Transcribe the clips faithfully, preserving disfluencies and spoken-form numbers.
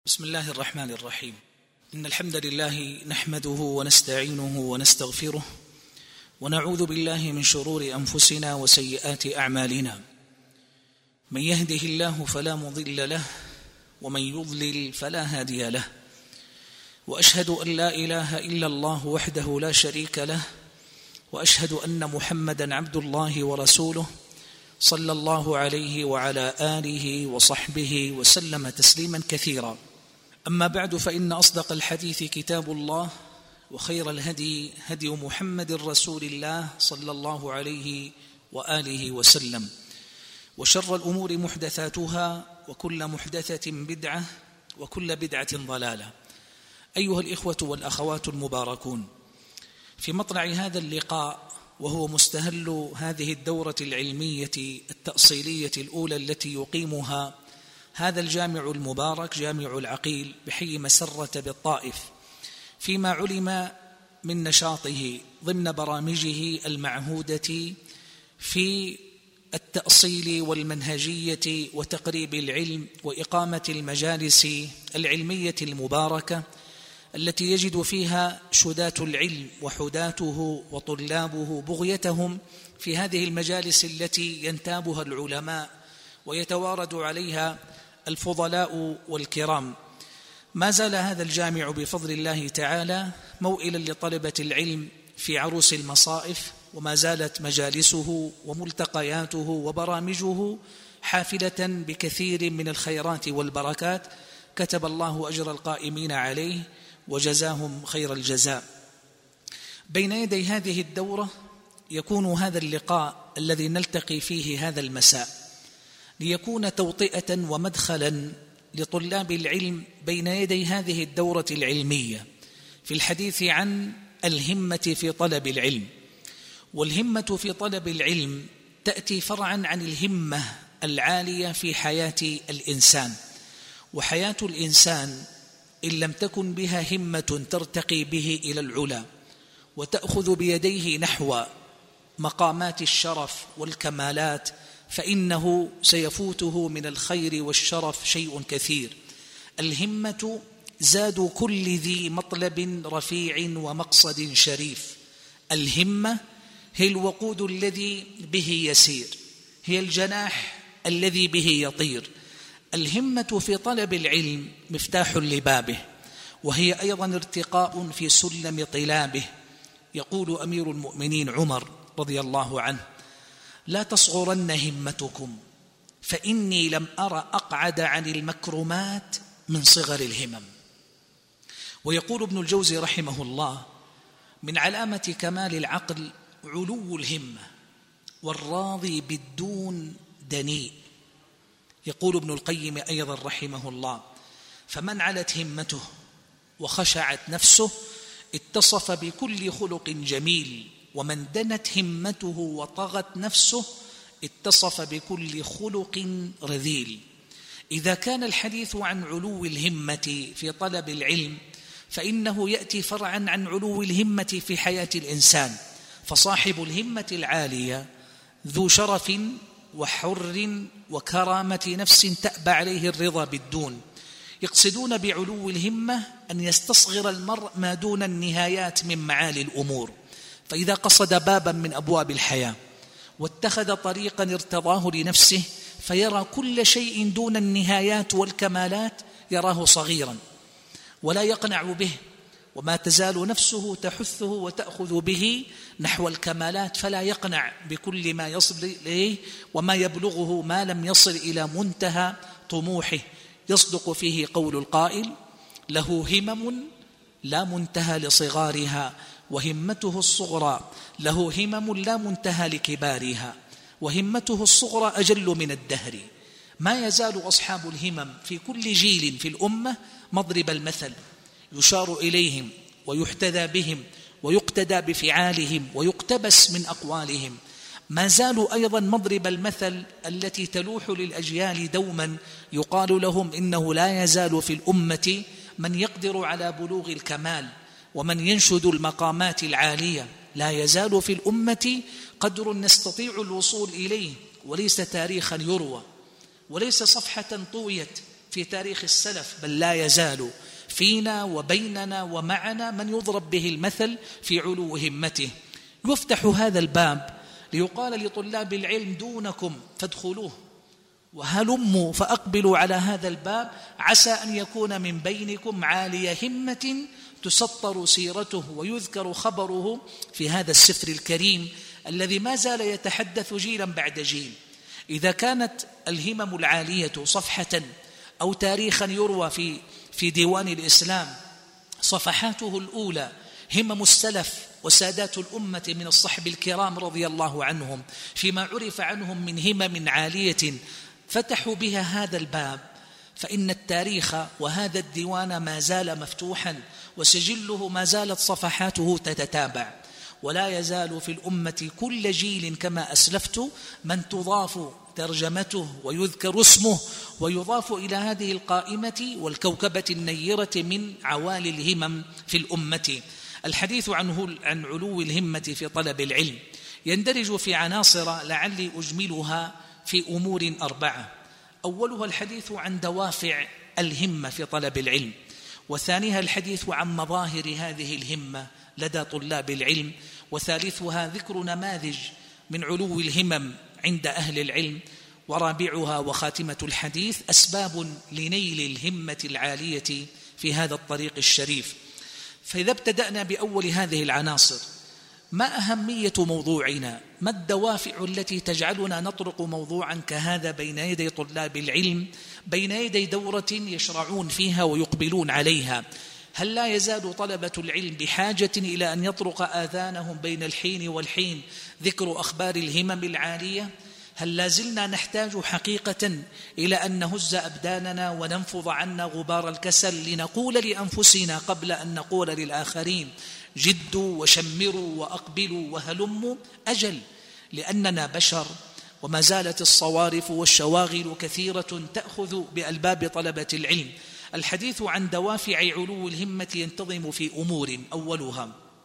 بسم الله الرحمن الرحيم. إن الحمد لله نحمده ونستعينه ونستغفره ونعوذ بالله من شرور أنفسنا وسيئات أعمالنا. من يهده الله فلا مضل له ومن يضلل فلا هادي له، وأشهد أن لا إله إلا الله وحده لا شريك له، وأشهد أن محمدًا عبد الله ورسوله صلى الله عليه وعلى آله وصحبه وسلم تسليما كثيرا. أما بعد، فإن أصدق الحديث كتاب الله، وخير الهدي هدي محمد رسول الله صلى الله عليه وآله وسلم، وشر الأمور محدثاتها، وكل محدثة بدعة، وكل بدعة ضلالة. أيها الإخوة والأخوات المباركون، في مطلع هذا اللقاء، وهو مستهل هذه الدورة العلمية التأصيلية الأولى التي يقيمها هذا الجامع المبارك، جامع العقيل بحي مسرة بالطائف، فيما علم من نشاطه ضمن برامجه المعهودة في التأصيل والمنهجية وتقريب العلم وإقامة المجالس العلمية المباركة التي يجد فيها شداة العلم وحداته وطلابه بغيتهم في هذه المجالس التي ينتابها العلماء ويتوارد عليها الفضلاء والكرام. ما زال هذا الجامع بفضل الله تعالى موئلا لطلبة العلم في عروس المصائف، وما زالت مجالسه وملتقياته وبرامجه حافلة بكثير من الخيرات والبركات، كتب الله أجر القائمين عليه وجزاهم خير الجزاء. بين يدي هذه الدورة يكون هذا اللقاء الذي نلتقي فيه هذا المساء ليكون توطئة ومدخلا لطلاب العلم بين يدي هذه الدورة العلمية في الحديث عن الهمة في طلب العلم. والهمة في طلب العلم تأتي فرعا عن الهمة العالية في حياة الإنسان، وحياة الإنسان إن لم تكن بها همة ترتقي به إلى العلا وتأخذ بيديه نحو مقامات الشرف والكمالات، فإنه سيفوته من الخير والشرف شيء كثير. الهمة زاد كل ذي مطلب رفيع ومقصد شريف. الهمة هي الوقود الذي به يسير، هي الجناح الذي به يطير. الهمة في طلب العلم مفتاح لبابه، وهي أيضا ارتقاء في سلم طلابه. يقول أمير المؤمنين عمر رضي الله عنه: لا تصغرن همتكم فإني لم أر أقعد عن المكرمات من صغر الهمم. ويقول ابن الجوزي رحمه الله: من علامة كمال العقل علو الهمة، والراضي بالدون دنيء. يقول ابن القيم أيضا رحمه الله: فمن علت همته وخشعت نفسه اتصف بكل خلق جميل، ومن دنت همته وطغت نفسه اتصف بكل خلق رذيل. إذا كان الحديث عن علو الهمة في طلب العلم، فإنه يأتي فرعا عن علو الهمة في حياة الإنسان. فصاحب الهمة العالية ذو شرف وحر وكرامة نفس تأبى عليه الرضا بالدون. يقصدون بعلو الهمة أن يستصغر المرء ما دون النهايات من معالي الأمور، فإذا قصد بابا من أبواب الحياة واتخذ طريقا ارتضاه لنفسه، فيرى كل شيء دون النهايات والكمالات يراه صغيرا ولا يقنع به، وما تزال نفسه تحثه وتأخذ به نحو الكمالات، فلا يقنع بكل ما يصل إليه وما يبلغه ما لم يصل إلى منتهى طموحه. يصدق فيه قول القائل: له همم لا منتهى لصغارها، وهمته الصغرى له همم لا منتهى لكبارها، وهمته الصغرى أجل من الدهر. ما يزال أصحاب الهمم في كل جيل في الأمة مضرب المثل، يشار إليهم ويحتذى بهم ويقتدى بفعالهم ويقتبس من أقوالهم. ما زالوا أيضا مضرب المثل التي تلوح للأجيال دوما، يقال لهم إنه لا يزال في الأمة من يقدر على بلوغ الكمال ومن ينشد المقامات العالية. لا يزال في الأمة قدر نستطيع الوصول إليه، وليس تاريخا يروى، وليس صفحة طويت في تاريخ السلف، بل لا يزال فينا وبيننا ومعنا من يضرب به المثل في علو همته. يفتح هذا الباب ليقال لطلاب العلم دونكم فادخلوه، وهلموا فأقبلوا على هذا الباب، عسى أن يكون من بينكم عالي همة تسطر سيرته ويذكر خبره في هذا السفر الكريم الذي ما زال يتحدث جيلا بعد جيل. إذا كانت الهمم العالية صفحة أو تاريخا يروى في في ديوان الإسلام صفحاته الأولى همم السلف وسادات الأمة من الصحب الكرام رضي الله عنهم فيما عرف عنهم من همم عالية فتحوا بها هذا الباب، فإن التاريخ وهذا الديوان ما زال مفتوحا وسجله ما زالت صفحاته تتتابع، ولا يزال في الأمة كل جيل كما أسلفت من تضاف ترجمته ويذكر اسمه ويضاف إلى هذه القائمة والكوكبة النيرة من عوالي الهمم في الأمة. الحديث عنه عن علو الهمة في طلب العلم يندرج في عناصر لعلي أجملها في أمور أربعة. أولها الحديث عن دوافع الهمة في طلب العلم، وثانيها الحديث عن مظاهر هذه الهمة لدى طلاب العلم، وثالثها ذكر نماذج من علو الهمم عند أهل العلم، ورابعها وخاتمة الحديث أسباب لنيل الهمة العالية في هذا الطريق الشريف. فإذا ابتدأنا بأول هذه العناصر، ما أهمية موضوعنا؟ ما الدوافع التي تجعلنا نطرق موضوعا كهذا بين يدي طلاب العلم، بين يدي دورة يشرعون فيها ويقبلون عليها؟ هل لا يزال طلبة العلم بحاجة إلى أن يطرق آذانهم بين الحين والحين ذكر أخبار الهمم العالية؟ هل لازلنا نحتاج حقيقة إلى أن نهز أبداننا وننفض عنا غبار الكسل لنقول لأنفسنا قبل أن نقول للآخرين جدوا وشمروا وأقبلوا وهلموا؟ أجل، لأننا بشر وما زالت الصوارف والشواغل كثيرة تأخذ بألباب طلبة العلم. الحديث عن دوافع علو الهمة ينتظم في أمور، أولها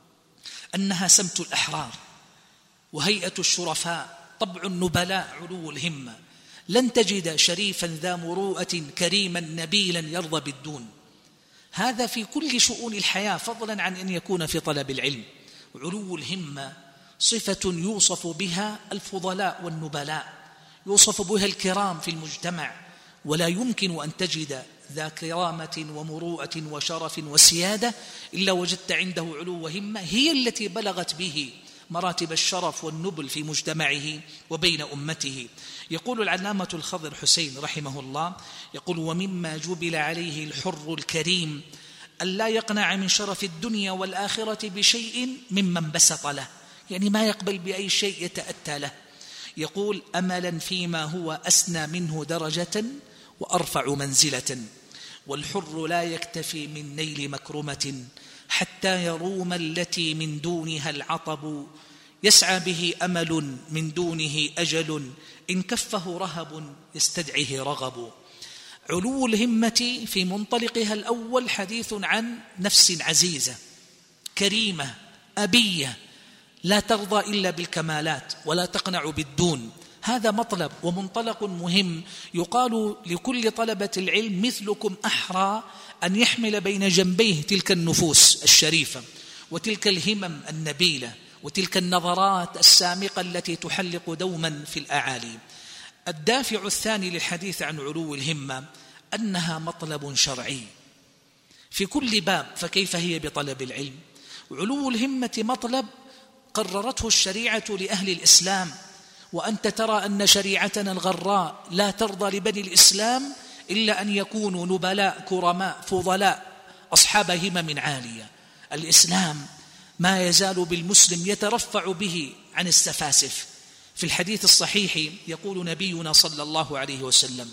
أنها سمت الأحرار وهيئة الشرفاء، طبع النبلاء علو الهمة. لن تجد شريفا ذا مروءة كريما نبيلا يرضى بالدون، هذا في كل شؤون الحياة فضلا عن أن يكون في طلب العلم. علو الهمة صفة يوصف بها الفضلاء والنبلاء، يوصف بها الكرام في المجتمع، ولا يمكن أن تجد ذا كرامة ومروءة وشرف وسيادة إلا وجدت عنده علو همة هي التي بلغت به مراتب الشرف والنبل في مجتمعه وبين أمته. يقول العلامة الخضر حسين رحمه الله، يقول: ومما جبل عليه الحر الكريم ألا يقنع من شرف الدنيا والآخرة بشيء ممن بسط له، يعني ما يقبل بأي شيء يتأتى له. يقول: أملا فيما هو أسنى منه درجة وأرفع منزلة، والحر لا يكتفي من نيل مكرمة حتى يروم التي من دونها العطب، يسعى به أمل من دونه أجل، إن كفه رهب يستدعيه رغب. علو الهمة في منطلقها الأول حديث عن نفس عزيزة كريمة أبية لا ترضى إلا بالكمالات ولا تقنع بالدون. هذا مطلب ومنطلق مهم، يقال لكل طلبة العلم مثلكم أحرى أن يحمل بين جنبيه تلك النفوس الشريفة وتلك الهمم النبيلة وتلك النظرات السامقة التي تحلق دوما في الأعالي. الدافع الثاني للحديث عن علو الهمة أنها مطلب شرعي في كل باب، فكيف هي بطلب العلم؟ علو الهمة مطلب قررته الشريعة لأهل الإسلام، وأنت ترى أن شريعتنا الغراء لا ترضى لبني الإسلام إلا أن يكونوا نبلاء كرماء فضلاء أصحاب همم عالية. الإسلام ما يزال بالمسلم يترفع به عن السفاسف. في الحديث الصحيح يقول نبينا صلى الله عليه وسلم: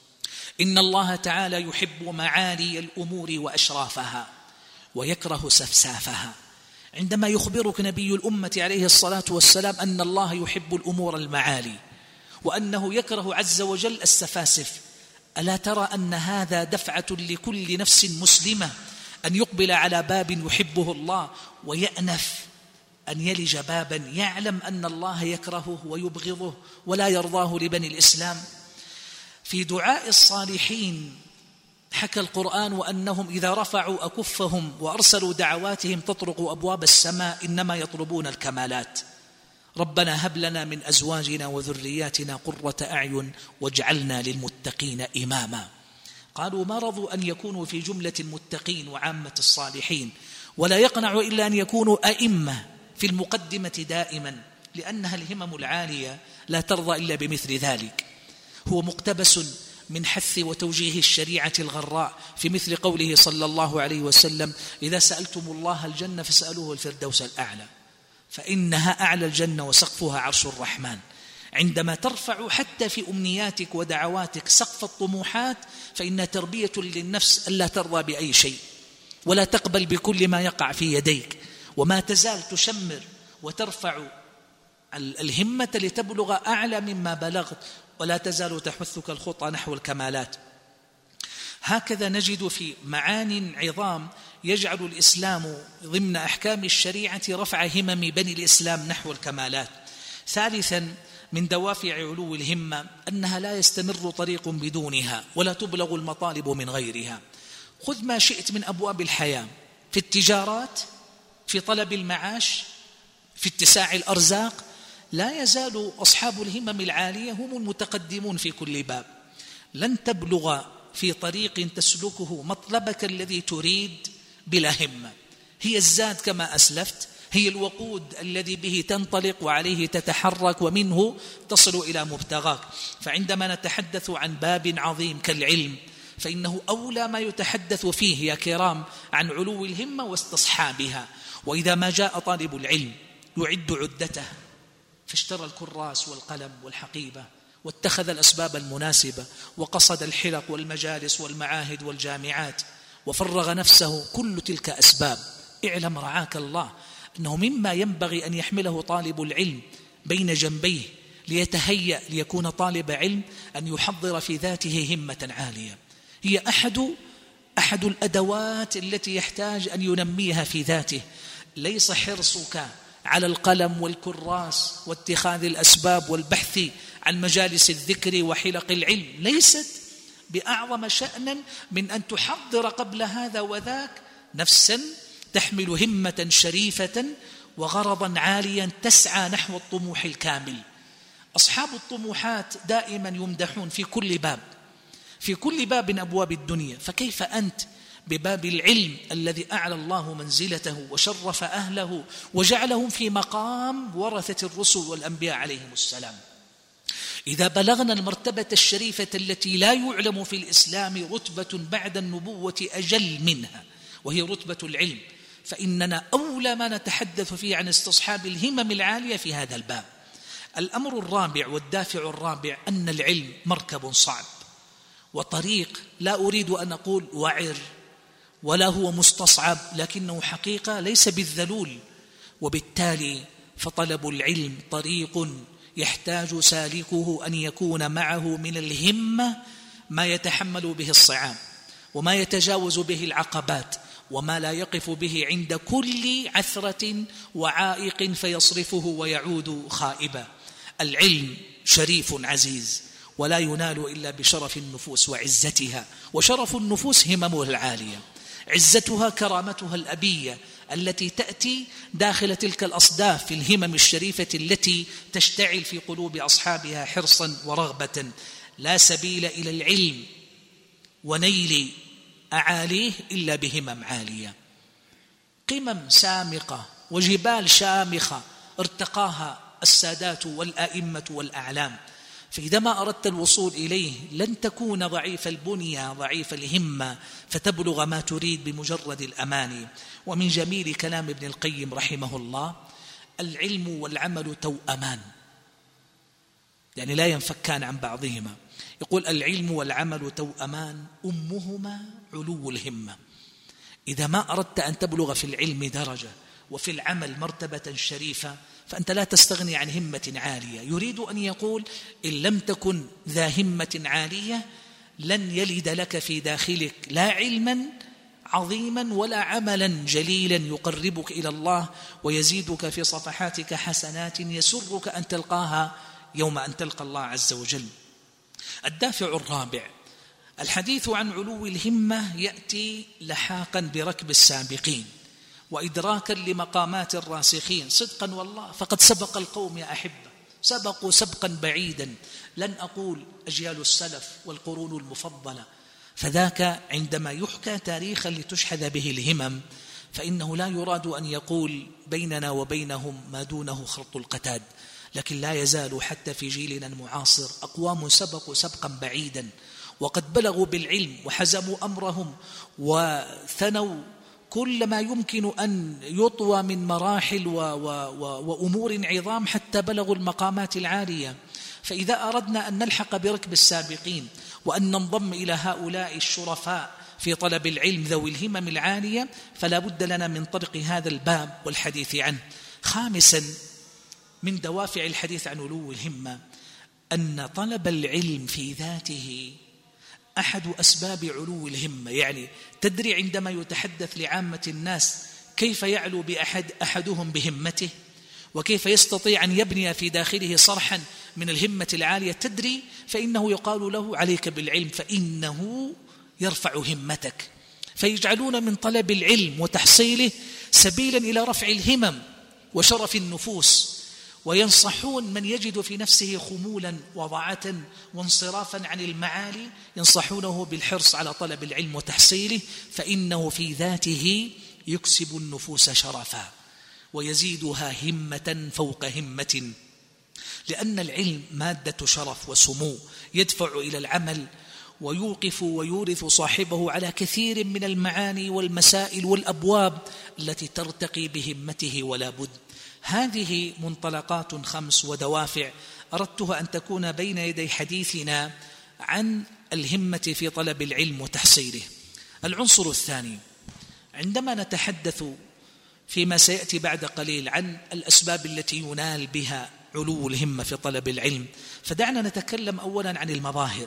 إن الله تعالى يحب معالي الأمور وأشرافها ويكره سفسافها. عندما يخبرك نبي الأمة عليه الصلاة والسلام أن الله يحب الأمور المعالي وأنه يكره عز وجل السفاسف، ألا ترى أن هذا دفعة لكل نفس مسلمة أن يقبل على باب يحبه الله ويأنف أن يلج بابا يعلم أن الله يكرهه ويبغضه ولا يرضاه لبني الإسلام؟ في دعاء الصالحين حكى القرآن وأنهم إذا رفعوا أكفهم وأرسلوا دعواتهم تطرق أبواب السماء إنما يطلبون الكمالات. ربنا هب لنا من أزواجنا وذرياتنا قرة أعين واجعلنا للمتقين إماما. قالوا ما رضوا أن يكونوا في جملة المتقين وعامة الصالحين، ولا يقنع إلا أن يكونوا أئمة في المقدمة دائما، لأنها الهمم العالية لا ترضى إلا بمثل ذلك. هو مقتبس من حث وتوجيه الشريعة الغراء في مثل قوله صلى الله عليه وسلم: إذا سألتم الله الجنة فاسألوه الفردوس الأعلى، فإنها أعلى الجنة وسقفها عرش الرحمن. عندما ترفع حتى في أمنياتك ودعواتك سقف الطموحات فإنها تربية للنفس ألا ترضى بأي شيء ولا تقبل بكل ما يقع في يديك، وما تزال تشمر وترفع الهمة لتبلغ أعلى مما بلغت، ولا تزال تحثك الخطى نحو الكمالات. هكذا نجد في معان عظام يجعل الإسلام ضمن أحكام الشريعة رفع همم بني الإسلام نحو الكمالات. ثالثا من دوافع علو الهمة أنها لا يستمر طريق بدونها ولا تبلغ المطالب من غيرها. خذ ما شئت من أبواب الحياة، في التجارات، في طلب المعاش، في اتساع الأرزاق، لا يزال أصحاب الهمم العالية هم المتقدمون في كل باب. لن تبلغ في طريق تسلكه مطلبك الذي تريد بلا همة. هي الزاد كما أسلفت، هي الوقود الذي به تنطلق وعليه تتحرك ومنه تصل إلى مبتغاك. فعندما نتحدث عن باب عظيم كالعلم فإنه أولى ما يتحدث فيه يا كرام عن علو الهمة واستصحابها. وإذا ما جاء طالب العلم يعد عدته فاشترى الكراس والقلم والحقيبة واتخذ الأسباب المناسبة وقصد الحلق والمجالس والمعاهد والجامعات وفرغ نفسه، كل تلك أسباب، اعلم رعاك الله أنه مما ينبغي أن يحمله طالب العلم بين جنبيه ليتهيأ ليكون طالب علم أن يحضر في ذاته همة عالية. هي أحد أحد الأدوات التي يحتاج أن ينميها في ذاته. ليس حرصك على القلم والكراس واتخاذ الأسباب والبحث عن مجالس الذكر وحلق العلم ليست بأعظم شأنا من أن تحضر قبل هذا وذاك نفسا تحمل همة شريفة وغرضا عاليا تسعى نحو الطموح الكامل. أصحاب الطموحات دائما يمدحون في كل باب، في كل باب من أبواب الدنيا، فكيف أنت بباب العلم الذي أعلى الله منزلته وشرف أهله وجعلهم في مقام ورثة الرسل والأنبياء عليهم السلام. إذا بلغنا المرتبة الشريفة التي لا يعلم في الإسلام رتبة بعد النبوة أجل منها وهي رتبة العلم، فإننا أولى ما نتحدث فيه عن استصحاب الهمم العالية في هذا الباب. الأمر الرابع والدافع الرابع أن العلم مركب صعب وطريق، لا أريد أن أقول وعر ولا هو مستصعب، لكنه حقيقة ليس بالذلول، وبالتالي فطلب العلم طريق يحتاج سالكه أن يكون معه من الهمة ما يتحمل به الصعاب وما يتجاوز به العقبات وما لا يقف به عند كل عثرة وعائق فيصرفه ويعود خائبا. العلم شريف عزيز ولا ينال إلا بشرف النفوس وعزتها، وشرف النفوس هممها العالية، عزتها كرامتها الأبية التي تأتي داخل تلك الأصداف في الهمم الشريفة التي تشتعل في قلوب أصحابها حرصا ورغبة. لا سبيل إلى العلم ونيل أعاليه إلا بهمم عالية، قمم سامقة وجبال شامخة ارتقاها السادات والآئمة والأعلام. فإذا ما أردت الوصول إليه لن تكون ضعيف البنية ضعيف الهمة فتبلغ ما تريد بمجرد الأماني. ومن جميل كلام ابن القيم رحمه الله: العلم والعمل توأمان، يعني لا ينفكان عن بعضهما. يقول: العلم والعمل توأمان أمهما علو الهمة. إذا ما أردت أن تبلغ في العلم درجة وفي العمل مرتبة شريفة فأنت لا تستغني عن همة عالية. يريد أن يقول: إن لم تكن ذا همة عالية لن يلد لك في داخلك لا علما عظيما ولا عملا جليلا يقربك إلى الله ويزيدك في صفحاتك حسنات يسرك أن تلقاها يوم أن تلقى الله عز وجل. الدافع الرابع الحديث عن علو الهمة يأتي لحاقا بركب السابقين وإدراكا لمقامات الراسخين. صدقا والله فقد سبق القوم يا أحبة، سبقوا سبقا بعيدا، لن أقول أجيال السلف والقرون المفضلة. فذاك عندما يحكى تاريخا لتشحذ به الهمم فإنه لا يراد أن يقول بيننا وبينهم ما دونه خرط القتاد، لكن لا يزال حتى في جيلنا المعاصر أقوام سبقوا سبقا بعيدا وقد بلغوا بالعلم وحزموا أمرهم وثنوا كل ما يمكن أن يطوى من مراحل و و و وأمور عظام حتى بلغوا المقامات العالية. فإذا أردنا أن نلحق بركب السابقين وأن ننضم إلى هؤلاء الشرفاء في طلب العلم ذوي الهمم العالية فلا بد لنا من طرق هذا الباب والحديث عنه. خامسا من دوافع الحديث عن علو الهمة أن طلب العلم في ذاته أحد أسباب علو الهمة. يعني تدري عندما يتحدث لعامة الناس كيف يعلو بأحد أحدهم بهمته وكيف يستطيع أن يبني في داخله صرحا من الهمة العالية، تدري فإنه يقال له عليك بالعلم فإنه يرفع همتك، فيجعلون من طلب العلم وتحصيله سبيلا إلى رفع الهمم وشرف النفوس، وينصحون من يجد في نفسه خمولا وضعة وانصرافا عن المعالي ينصحونه بالحرص على طلب العلم وتحصيله، فإنه في ذاته يكسب النفوس شرفا ويزيدها همة فوق همة، لأن العلم مادة شرف وسمو يدفع إلى العمل ويوقف ويورث صاحبه على كثير من المعاني والمسائل والأبواب التي ترتقي بهمته ولا بد. هذه منطلقات خمس ودوافع أردتها أن تكون بين يدي حديثنا عن الهمة في طلب العلم وتحصيله. العنصر الثاني، عندما نتحدث فيما سيأتي بعد قليل عن الأسباب التي ينال بها علو الهمة في طلب العلم، فدعنا نتكلم أولا عن المظاهر.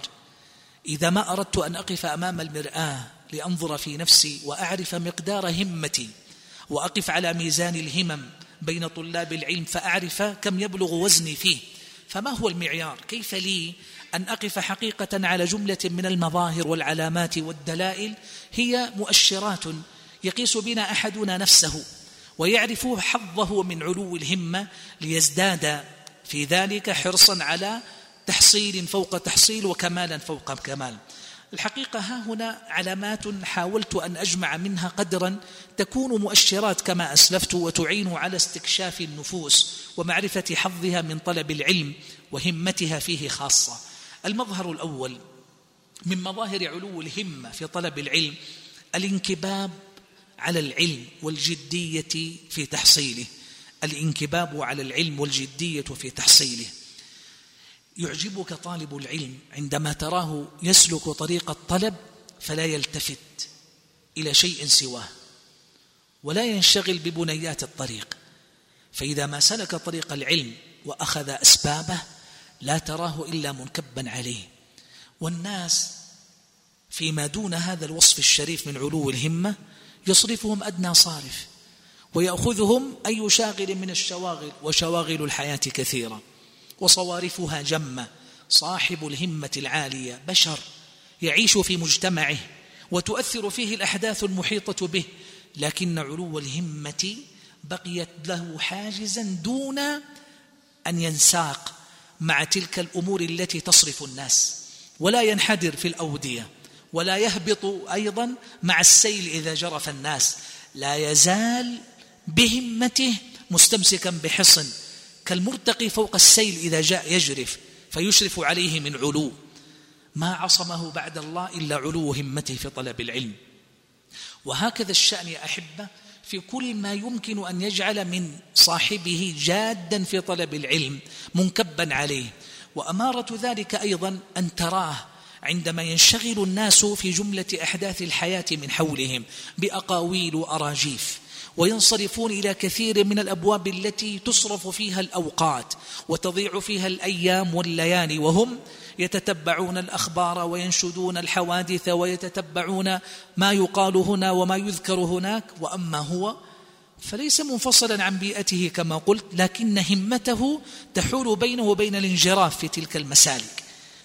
إذا ما أردت أن أقف أمام المرآة لأنظر في نفسي وأعرف مقدار همتي وأقف على ميزان الهمم بين طلاب العلم فأعرف كم يبلغ وزني فيه، فما هو المعيار؟ كيف لي أن أقف حقيقة على جملة من المظاهر والعلامات والدلائل هي مؤشرات يقيس بنا أحدنا نفسه ويعرف حظه من علو الهمة ليزداد في ذلك حرصا على تحصيل فوق تحصيل وكمالا فوق كمال. الحقيقة ها هنا علامات حاولت أن أجمع منها قدرا تكون مؤشرات كما أسلفت وتعين على استكشاف النفوس ومعرفة حظها من طلب العلم وهمتها فيه خاصة. المظهر الأول من مظاهر علو الهمة في طلب العلم الانكباب على العلم والجدية في تحصيله. الانكباب على العلم والجدية في تحصيله. يعجبك طالب العلم عندما تراه يسلك طريق الطلب فلا يلتفت إلى شيء سواه ولا ينشغل ببنيات الطريق، فإذا ما سلك طريق العلم وأخذ أسبابه لا تراه إلا منكبا عليه. والناس فيما دون هذا الوصف الشريف من علو الهمة يصرفهم أدنى صارف ويأخذهم أي شاغل من الشواغل، وشواغل الحياة كثيرة وصوارفها جمة. صاحب الهمة العالية بشر يعيش في مجتمعه وتؤثر فيه الأحداث المحيطة به، لكن علو الهمة بقيت له حاجزا دون أن ينساق مع تلك الأمور التي تصرف الناس، ولا ينحدر في الأودية، ولا يهبط أيضا مع السيل إذا جرف الناس، لا يزال بهمته مستمسكا بحصن كالمرتقي فوق السيل إذا جاء يجرف فيشرف عليه من علو. ما عصمه بعد الله إلا علو همته في طلب العلم. وهكذا الشأن يا أحبة في كل ما يمكن أن يجعل من صاحبه جادا في طلب العلم منكبا عليه. وأمارة ذلك أيضا أن تراه عندما ينشغل الناس في جملة أحداث الحياة من حولهم بأقاويل وأراجيف، وينصرفون إلى كثير من الأبواب التي تصرف فيها الأوقات وتضيع فيها الأيام والليالي، وهم يتتبعون الأخبار وينشدون الحوادث ويتتبعون ما يقال هنا وما يذكر هناك. وأما هو فليس منفصلا عن بيئته كما قلت، لكن همته تحول بينه وبين الانجراف في تلك المسالك،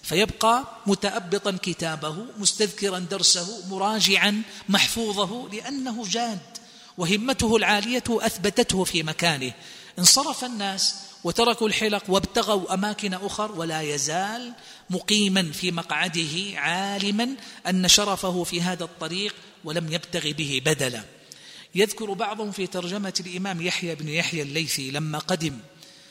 فيبقى متأبطا كتابه، مستذكرا درسه، مراجعا محفوظه، لأنه جاد وهمته العالية أثبتته في مكانه. انصرف الناس وتركوا الحلق وابتغوا أماكن أخر، ولا يزال مقيما في مقعده عالما أن شرفه في هذا الطريق ولم يبتغ به بدلا. يذكر بعضهم في ترجمة الإمام يحيى بن يحيى الليثي لما قدم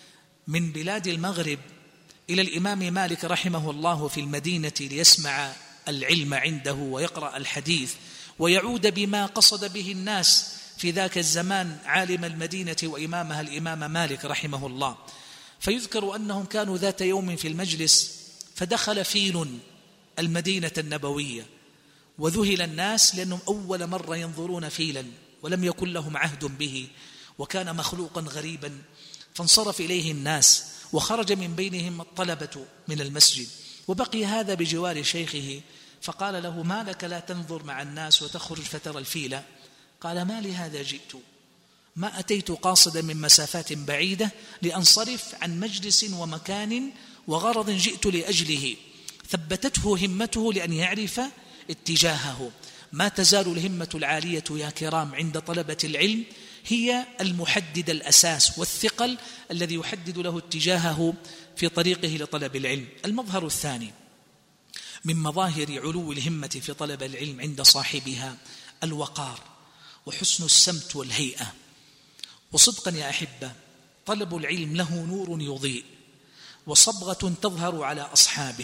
من بلاد المغرب إلى الإمام مالك رحمه الله في المدينة ليسمع العلم عنده ويقرأ الحديث ويعود بما قصد به الناس في ذاك الزمان عالم المدينة وإمامها الإمام مالك رحمه الله. فيذكر أنهم كانوا ذات يوم في المجلس فدخل فيل المدينة النبوية، وذهل الناس لأنهم أول مرة ينظرون فيلا ولم يكن لهم عهد به، وكان مخلوقا غريبا. فانصرف إليه الناس وخرج من بينهم الطلبة من المسجد، وبقي هذا بجوار شيخه، فقال له: ما لك لا تنظر مع الناس وتخرج فترى الفيل؟ قال: ما لهذا جئت، ما أتيت قاصدا من مسافات بعيدة لأنصرف عن مجلس ومكان وغرض جئت لأجله. ثبتته همته لأن يعرف اتجاهه. ما تزال الهمة العالية يا كرام عند طلبة العلم هي المحدد الأساس والثقل الذي يحدد له اتجاهه في طريقه لطلب العلم. المظهر الثاني من مظاهر علو الهمة في طلب العلم عند صاحبها الوقار وحسن السمت والهيئة. وصدقا يا أحبة، طلب العلم له نور يضيء وصبغة تظهر على أصحابه،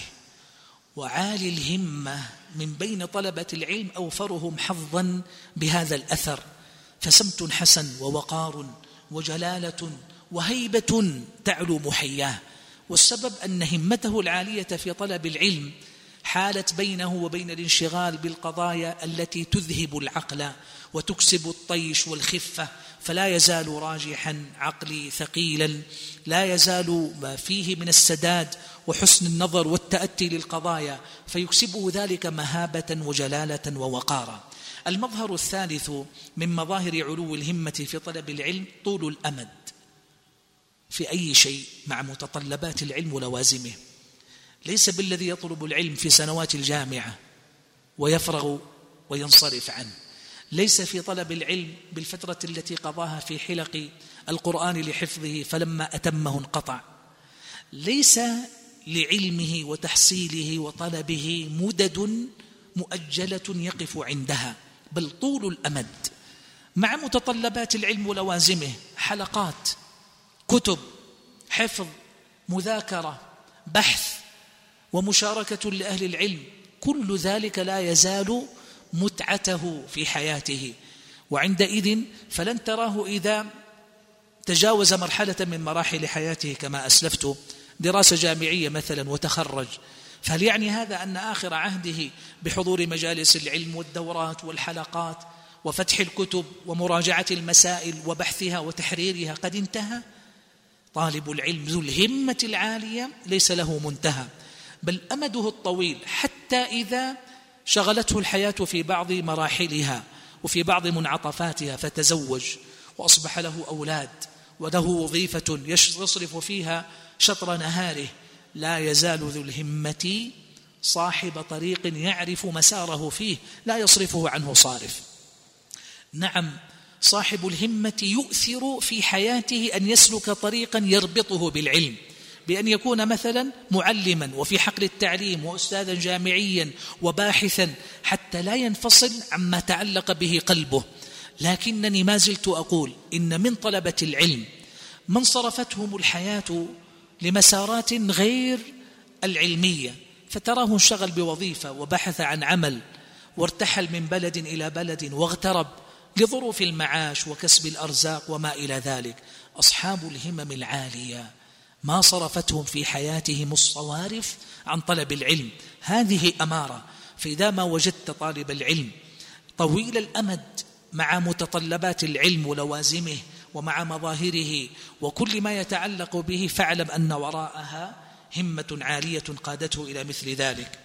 وعالي الهمة من بين طلبة العلم أوفرهم حظا بهذا الأثر، فسمت حسن ووقار وجلالة وهيبة تعلو محياه. والسبب أن همته العالية في طلب العلم حالت بينه وبين الانشغال بالقضايا التي تذهب العقل وتكسب الطيش والخفة، فلا يزال راجحا عقلي ثقيلا، لا يزال ما فيه من السداد وحسن النظر والتأتي للقضايا، فيكسبه ذلك مهابة وجلالة ووقارا. المظهر الثالث من مظاهر علو الهمة في طلب العلم طول الأمد في أي شيء مع متطلبات العلم ولوازمه. ليس بالذي يطلب العلم في سنوات الجامعة ويفرغ وينصرف عنه، ليس في طلب العلم بالفترة التي قضاها في حلق القرآن لحفظه فلما أتمه انقطع، ليس لعلمه وتحصيله وطلبه مدد مؤجلة يقف عندها، بل طول الأمد مع متطلبات العلم ولوازمه، حلقات، كتب، حفظ، مذاكرة، بحث، ومشاركة لأهل العلم، كل ذلك لا يزال متعته في حياته. وعندئذ فلن تراه إذا تجاوز مرحلة من مراحل حياته كما أسلفت دراسة جامعية مثلا وتخرج، فهل يعني هذا أن آخر عهده بحضور مجالس العلم والدورات والحلقات وفتح الكتب ومراجعة المسائل وبحثها وتحريرها قد انتهى؟ طالب العلم ذو الهمة العالية ليس له منتهى، بل أمده الطويل، حتى إذا شغلته الحياة في بعض مراحلها وفي بعض منعطفاتها فتزوج وأصبح له أولاد وله وظيفة يصرف فيها شطر نهاره، لا يزال ذو الهمة صاحب طريق يعرف مساره فيه لا يصرفه عنه صارف. نعم، صاحب الهمة يؤثر في حياته أن يسلك طريقا يربطه بالعلم، بأن يكون مثلا معلما وفي حقل التعليم وأستاذا جامعيا وباحثا، حتى لا ينفصل عما تعلق به قلبه. لكنني ما زلت أقول إن من طلبة العلم من صرفتهم الحياة لمسارات غير العلمية، فتراه انشغل بوظيفة وبحث عن عمل وارتحل من بلد إلى بلد واغترب لظروف المعاش وكسب الأرزاق وما إلى ذلك. أصحاب الهمم العالية ما صرفتهم في حياتهم الصوارف عن طلب العلم، هذه أمارة. فإذا ما وجدت طالب العلم طويل الأمد مع متطلبات العلم ولوازمه ومع مظاهره وكل ما يتعلق به، فاعلم أن وراءها همة عالية قادته إلى مثل ذلك.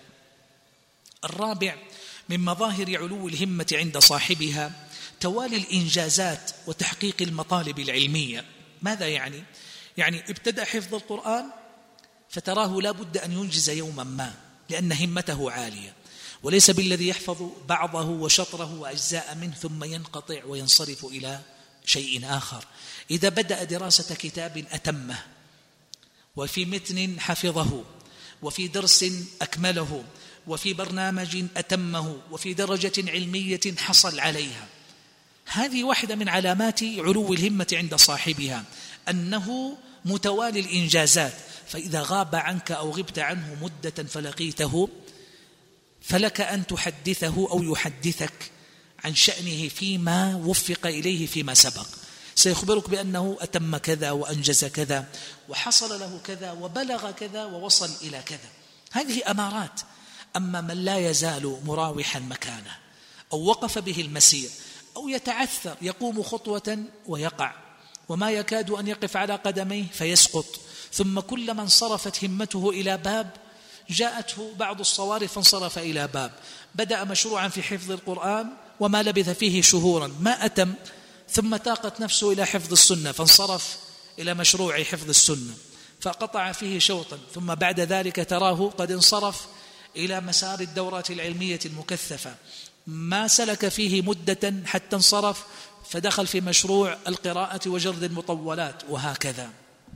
الرابع من مظاهر علو الهمة عند صاحبها توالي الإنجازات وتحقيق المطالب العلمية. ماذا يعني؟ يعني ابتدأ حفظ القرآن فتراه لا بد أن ينجز يوما ما لأن همته عالية، وليس بالذي يحفظ بعضه وشطره وأجزاء منه ثم ينقطع وينصرف إلى شيء آخر. إذا بدأ دراسة كتاب أتمه، وفي متن حفظه، وفي درس أكمله، وفي برنامج أتمه، وفي درجة علمية حصل عليها، هذه واحدة من علامات علو الهمة عند صاحبها، أنه متوالي الإنجازات. فإذا غاب عنك أو غبت عنه مدة فلقيته، فلك أن تحدثه أو يحدثك عن شأنه فيما وفق إليه فيما سبق، سيخبرك بأنه أتم كذا وأنجز كذا وحصل له كذا وبلغ كذا ووصل إلى كذا. هذه أمارات. أما من لا يزال مراوحا مكانه أو وقف به المسير أو يتعثر، يقوم خطوة ويقع وما يكاد أن يقف على قدميه فيسقط، ثم كلما انصرفت همته إلى باب جاءته بعض الصوارف فانصرف إلى باب. بدأ مشروعا في حفظ القرآن وما لبث فيه شهورا ما أتم، ثم تاقت نفسه إلى حفظ السنة فانصرف إلى مشروع حفظ السنة فقطع فيه شوطا، ثم بعد ذلك تراه قد انصرف إلى مسار الدورات العلمية المكثفة ما سلك فيه مدة حتى انصرف فدخل في مشروع القراءة وجرد المطولات، وهكذا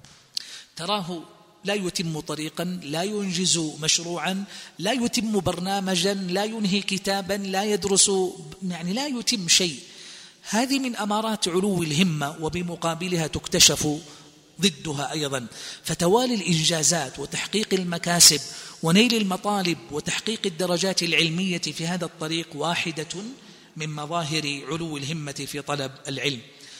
تراه لا يتم طريقا، لا ينجز مشروعا، لا يتم برنامجا، لا ينهي كتابا، لا يدرس، يعني لا يتم شيء. هذه من أمارات علو الهمة، وبمقابلها تكتشف ضدها أيضا. فتوالي الإنجازات وتحقيق المكاسب ونيل المطالب وتحقيق الدرجات العلمية في هذا الطريق واحدة من مظاهر علو الهمة في طلب العلم.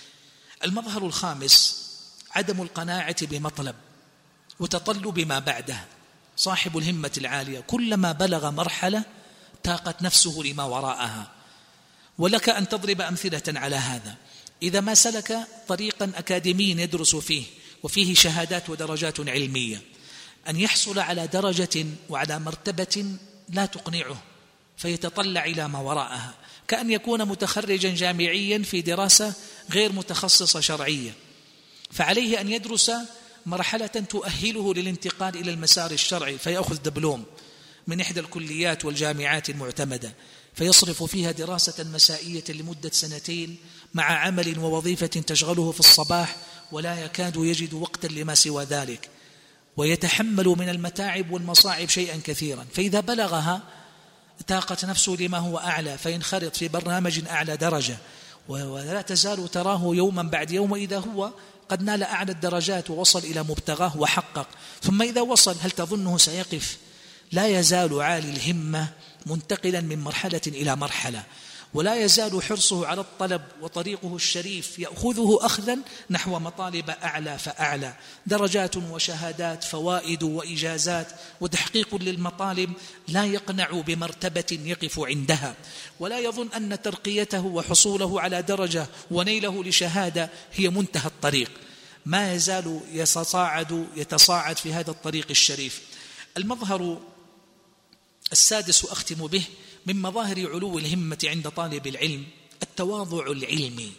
المظهر الخامس عدم القناعة بمطلب وتطلب ما بعده. صاحب الهمة العالية كلما بلغ مرحلة تاقت نفسه لما وراءها، ولك أن تضرب أمثلة على هذا. إذا ما سلك طريقا أكاديميا يدرس فيه وفيه شهادات ودرجات علمية، أن يحصل على درجة وعلى مرتبة لا تقنعه فيتطلع إلى ما وراءها، كأن يكون متخرجا جامعيا في دراسة غير متخصصة شرعية، فعليه أن يدرس مرحلة تؤهله للانتقال إلى المسار الشرعي، فيأخذ دبلوم من إحدى الكليات والجامعات المعتمدة، فيصرف فيها دراسة مسائية لمدة سنتين مع عمل ووظيفة تشغله في الصباح ولا يكاد يجد وقتا لما سوى ذلك، ويتحمل من المتاعب والمصاعب شيئا كثيرا. فإذا بلغها تاقت نفسه لما هو أعلى فينخرط في برنامج أعلى درجة، ولا تزال تراه يوما بعد يوم إذا هو قد نال أعلى الدرجات ووصل إلى مبتغاه وحقق. ثم إذا وصل هل تظنه سيقف؟ لا يزال عالي الهمة منتقلا من مرحلة إلى مرحلة، ولا يزال حرصه على الطلب وطريقه الشريف يأخذه أخذا نحو مطالب أعلى فأعلى، درجات وشهادات، فوائد وإجازات وتحقيق للمطالب. لا يقنع بمرتبة يقف عندها، ولا يظن أن ترقيته وحصوله على درجة ونيله لشهادة هي منتهى الطريق، ما يزال يتصاعد يتصاعد في هذا الطريق الشريف. المظهر السادس وأختم به من مظاهر علو الهمة عند طالب العلم التواضع العلمي.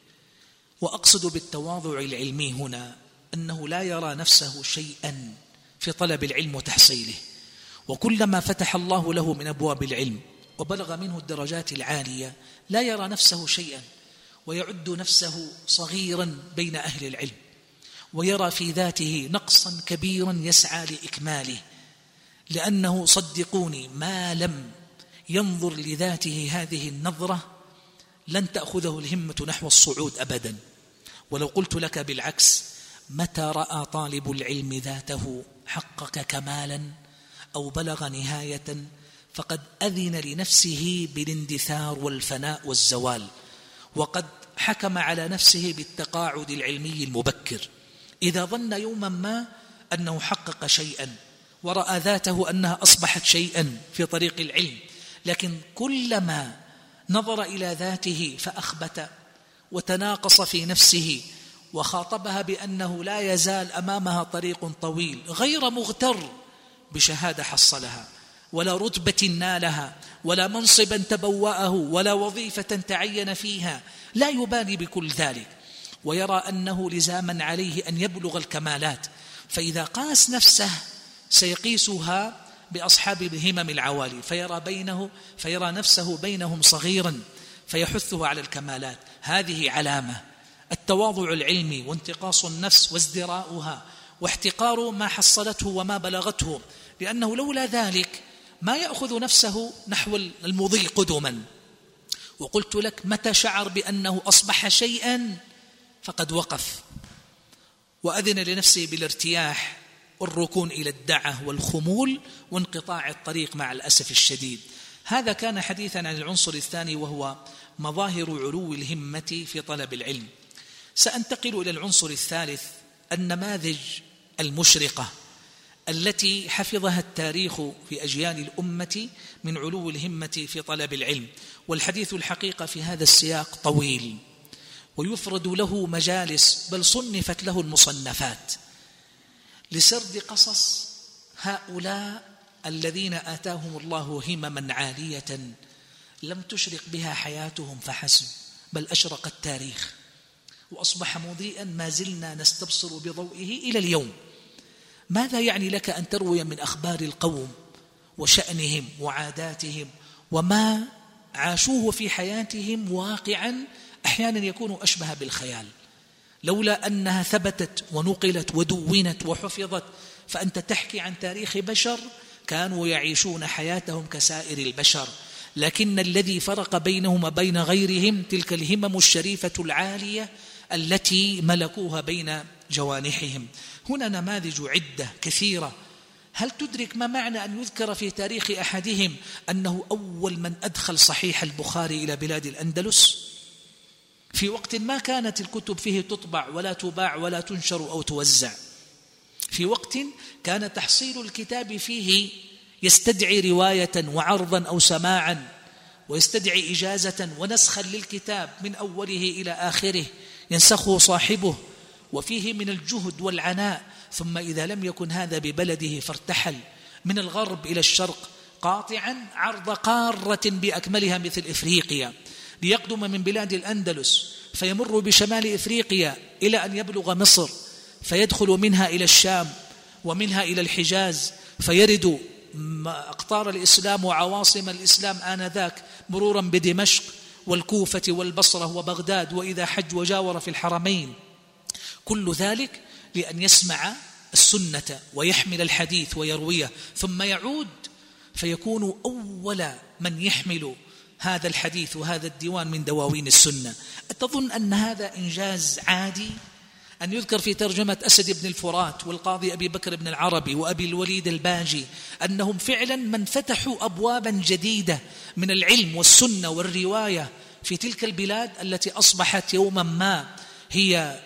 وأقصد بالتواضع العلمي هنا أنه لا يرى نفسه شيئا في طلب العلم وتحصيله، وكلما فتح الله له من أبواب العلم وبلغ منه الدرجات العالية لا يرى نفسه شيئا، ويعد نفسه صغيرا بين أهل العلم، ويرى في ذاته نقصا كبيرا يسعى لإكماله، لأنه صدقوني ما لم ينظر لذاته هذه النظرة لن تأخذه الهمة نحو الصعود أبدا. ولو قلت لك بالعكس، متى رأى طالب العلم ذاته حقق كمالا أو بلغ نهاية فقد أذن لنفسه بالاندثار والفناء والزوال، وقد حكم على نفسه بالتقاعد العلمي المبكر. إذا ظن يوما ما أنه حقق شيئا ورأى ذاته أنها أصبحت شيئا في طريق العلم، لكن كلما نظر إلى ذاته فأخبت وتناقص في نفسه وخاطبها بأنه لا يزال أمامها طريق طويل، غير مغتر بشهادة حصلها ولا رتبة نالها ولا منصبا تبوأه ولا وظيفة تعين فيها، لا يبالي بكل ذلك، ويرى أنه لزاما عليه أن يبلغ الكمالات. فإذا قاس نفسه سيقيسها بأصحاب الهمم العوالي فيرى بينه فيرى نفسه بينهم صغيرا فيحثه على الكمالات. هذه علامة التواضع العلمي وانتقاص النفس وازدراؤها واحتقار ما حصلته وما بلغته، لأنه لولا ذلك ما يأخذ نفسه نحو المضي قدما. وقلت لك متى شعر بأنه أصبح شيئا فقد وقف وأذن لنفسه بالارتياح والركون إلى الدعة والخمول وانقطاع الطريق مع الأسف الشديد. هذا كان حديثا عن العنصر الثاني وهو مظاهر علو الهمة في طلب العلم. سأنتقل إلى العنصر الثالث، النماذج المشرقة التي حفظها التاريخ في أجيال الأمة من علو الهمة في طلب العلم. والحديث الحقيقة في هذا السياق طويل ويفرد له مجالس، بل صنفت له المصنفات لسرد قصص هؤلاء الذين آتاهم الله همما عالية لم تشرق بها حياتهم فحسب، بل أشرق التاريخ وأصبح مضيئا ما زلنا نستبصر بضوئه إلى اليوم. ماذا يعني لك أن تروي من أخبار القوم وشأنهم وعاداتهم وما عاشوه في حياتهم واقعا أحيانا يكون أشبه بالخيال، لولا أنها ثبتت ونقلت ودونت وحفظت فأنت تحكي عن تاريخ بشر كانوا يعيشون حياتهم كسائر البشر، لكن الذي فرق بينهم وبين غيرهم تلك الهمم الشريفة العالية التي ملكوها بين جوانحهم. هنا نماذج عدة كثيرة. هل تدرك ما معنى أن يذكر في تاريخ أحدهم أنه أول من أدخل صحيح البخاري إلى بلاد الأندلس في وقت ما كانت الكتب فيه تطبع ولا تباع ولا تنشر أو توزع، في وقت كان تحصيل الكتاب فيه يستدعي رواية وعرضا أو سماعا ويستدعي إجازة ونسخا للكتاب من أوله إلى آخره ينسخه صاحبه، وفيه من الجهد والعناء. ثم إذا لم يكن هذا ببلده فارتحل من الغرب إلى الشرق قاطعا عرض قارة بأكملها مثل إفريقيا ليقدم من بلاد الأندلس فيمر بشمال إفريقيا إلى أن يبلغ مصر فيدخل منها إلى الشام ومنها إلى الحجاز فيرد أقطار الإسلام وعواصم الإسلام آنذاك مرورا بدمشق والكوفة والبصرة وبغداد وإذا حج وجاور في الحرمين. كل ذلك لأن يسمع السنة ويحمل الحديث ويرويه ثم يعود فيكون أول من يحمل هذا الحديث وهذا الديوان من دواوين السنة. أتظن أن هذا إنجاز عادي أن يذكر في ترجمة أسد بن الفرات والقاضي أبي بكر بن العربي وأبي الوليد الباجي أنهم فعلا من فتحوا أبوابا جديدة من العلم والسنة والرواية في تلك البلاد التي أصبحت يوما ما هي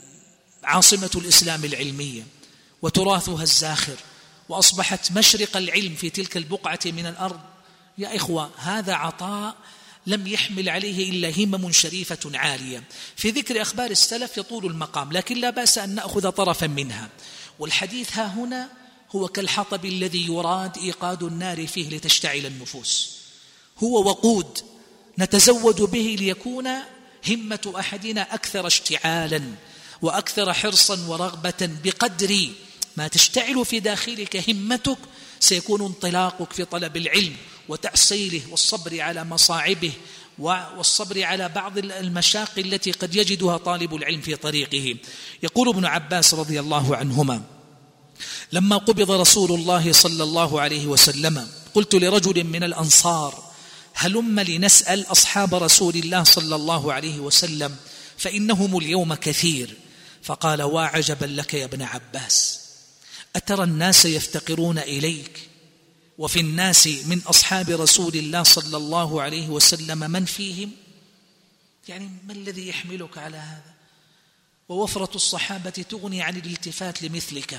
عاصمة الإسلام العلمية وتراثها الزاخر وأصبحت مشرق العلم في تلك البقعة من الأرض. يا إخوة، هذا عطاء لم يحمل عليه إلا همم شريفة عالية. في ذكر أخبار السلف يطول المقام، لكن لا بأس أن نأخذ طرفا منها. والحديث ها هنا هو كالحطب الذي يراد إيقاد النار فيه لتشتعل النفوس، هو وقود نتزود به ليكون همة أحدنا أكثر اشتعالا وأكثر حرصا ورغبة. بقدر ما تشتعل في داخلك همتك سيكون انطلاقك في طلب العلم وتحصيله والصبر على مصاعبه والصبر على بعض المشاق التي قد يجدها طالب العلم في طريقه. يقول ابن عباس رضي الله عنهما: لما قبض رسول الله صلى الله عليه وسلم قلت لرجل من الأنصار: هلم لنسأل أصحاب رسول الله صلى الله عليه وسلم فإنهم اليوم كثير. فقال: واعجبا لك يا ابن عباس، أترى الناس يفتقرون إليك وفي الناس من أصحاب رسول الله صلى الله عليه وسلم من فيهم؟ يعني ما الذي يحملك على هذا؟ ووفرة الصحابة تغني عن الالتفات لمثلك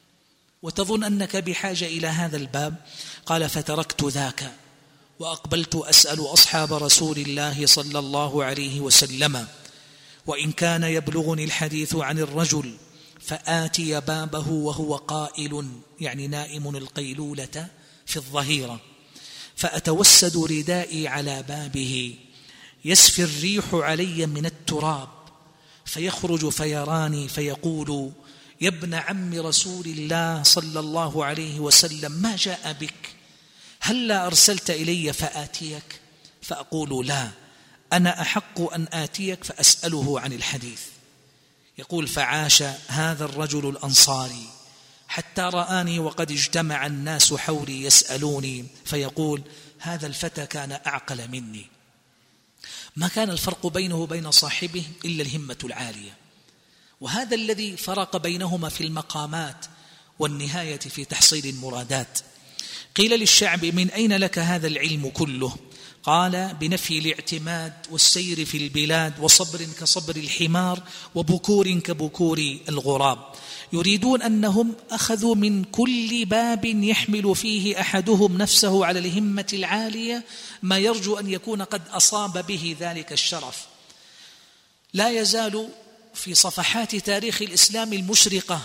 وتظن أنك بحاجة إلى هذا الباب. قال: فتركت ذاك وأقبلت أسأل أصحاب رسول الله صلى الله عليه وسلم، وإن كان يبلغني الحديث عن الرجل فآتي بابه وهو قائل، يعني نائم القيلولة في الظهيرة، فأتوسد ردائي على بابه يسفي الريح علي من التراب، فيخرج فيراني فيقول: يا ابن عم رسول الله صلى الله عليه وسلم ما جاء بك؟ هلا أرسلت إلي فآتيك؟ فأقول لا، أنا أحق أن آتيك فأسأله عن الحديث. يقول فعاش هذا الرجل الأنصاري حتى رآني وقد اجتمع الناس حولي يسألوني، فيقول هذا الفتى كان أعقل مني. ما كان الفرق بينه وبين صاحبه إلا الهمة العالية، وهذا الذي فرق بينهما في المقامات والنهاية في تحصيل المرادات. قيل للشعب من أين لك هذا العلم كله؟ قال بنفي الاعتماد والسير في البلاد وصبر كصبر الحمار وبكور كبكور الغراب. يريدون أنهم أخذوا من كل باب يحمل فيه أحدهم نفسه على الهمة العالية ما يرجو أن يكون قد أصاب به ذلك الشرف. لا يزال في صفحات تاريخ الإسلام المشرقة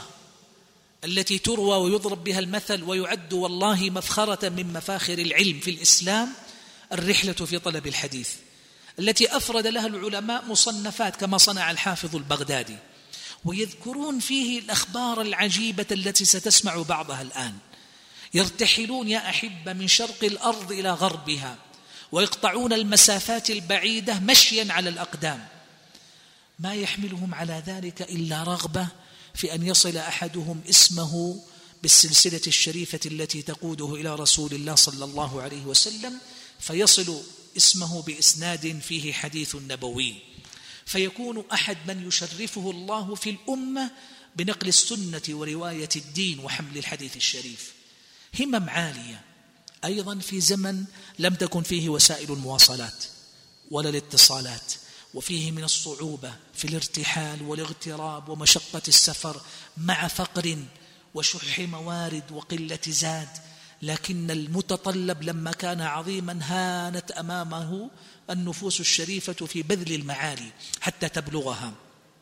التي تروى ويضرب بها المثل ويعد والله مفخرة من مفاخر العلم في الإسلام الرحلة في طلب الحديث، التي أفرد لها العلماء مصنفات كما صنع الحافظ البغدادي، ويذكرون فيه الأخبار العجيبة التي ستسمع بعضها الآن. يرتحلون يا أحبة من شرق الأرض إلى غربها، ويقطعون المسافات البعيدة مشيا على الأقدام. ما يحملهم على ذلك إلا رغبة في أن يصل أحدهم اسمه بالسلسلة الشريفة التي تقوده إلى رسول الله صلى الله عليه وسلم، فيصل اسمه بإسناد فيه حديث نبوي، فيكون أحد من يشرفه الله في الأمة بنقل السنة ورواية الدين وحمل الحديث الشريف. همم عالية أيضا في زمن لم تكن فيه وسائل المواصلات ولا الاتصالات، وفيه من الصعوبة في الارتحال والاغتراب ومشقة السفر مع فقر وشح موارد وقلة زاد، لكن المتطلب لما كان عظيما هانت أمامه النفوس الشريفة في بذل المعالي حتى تبلغها.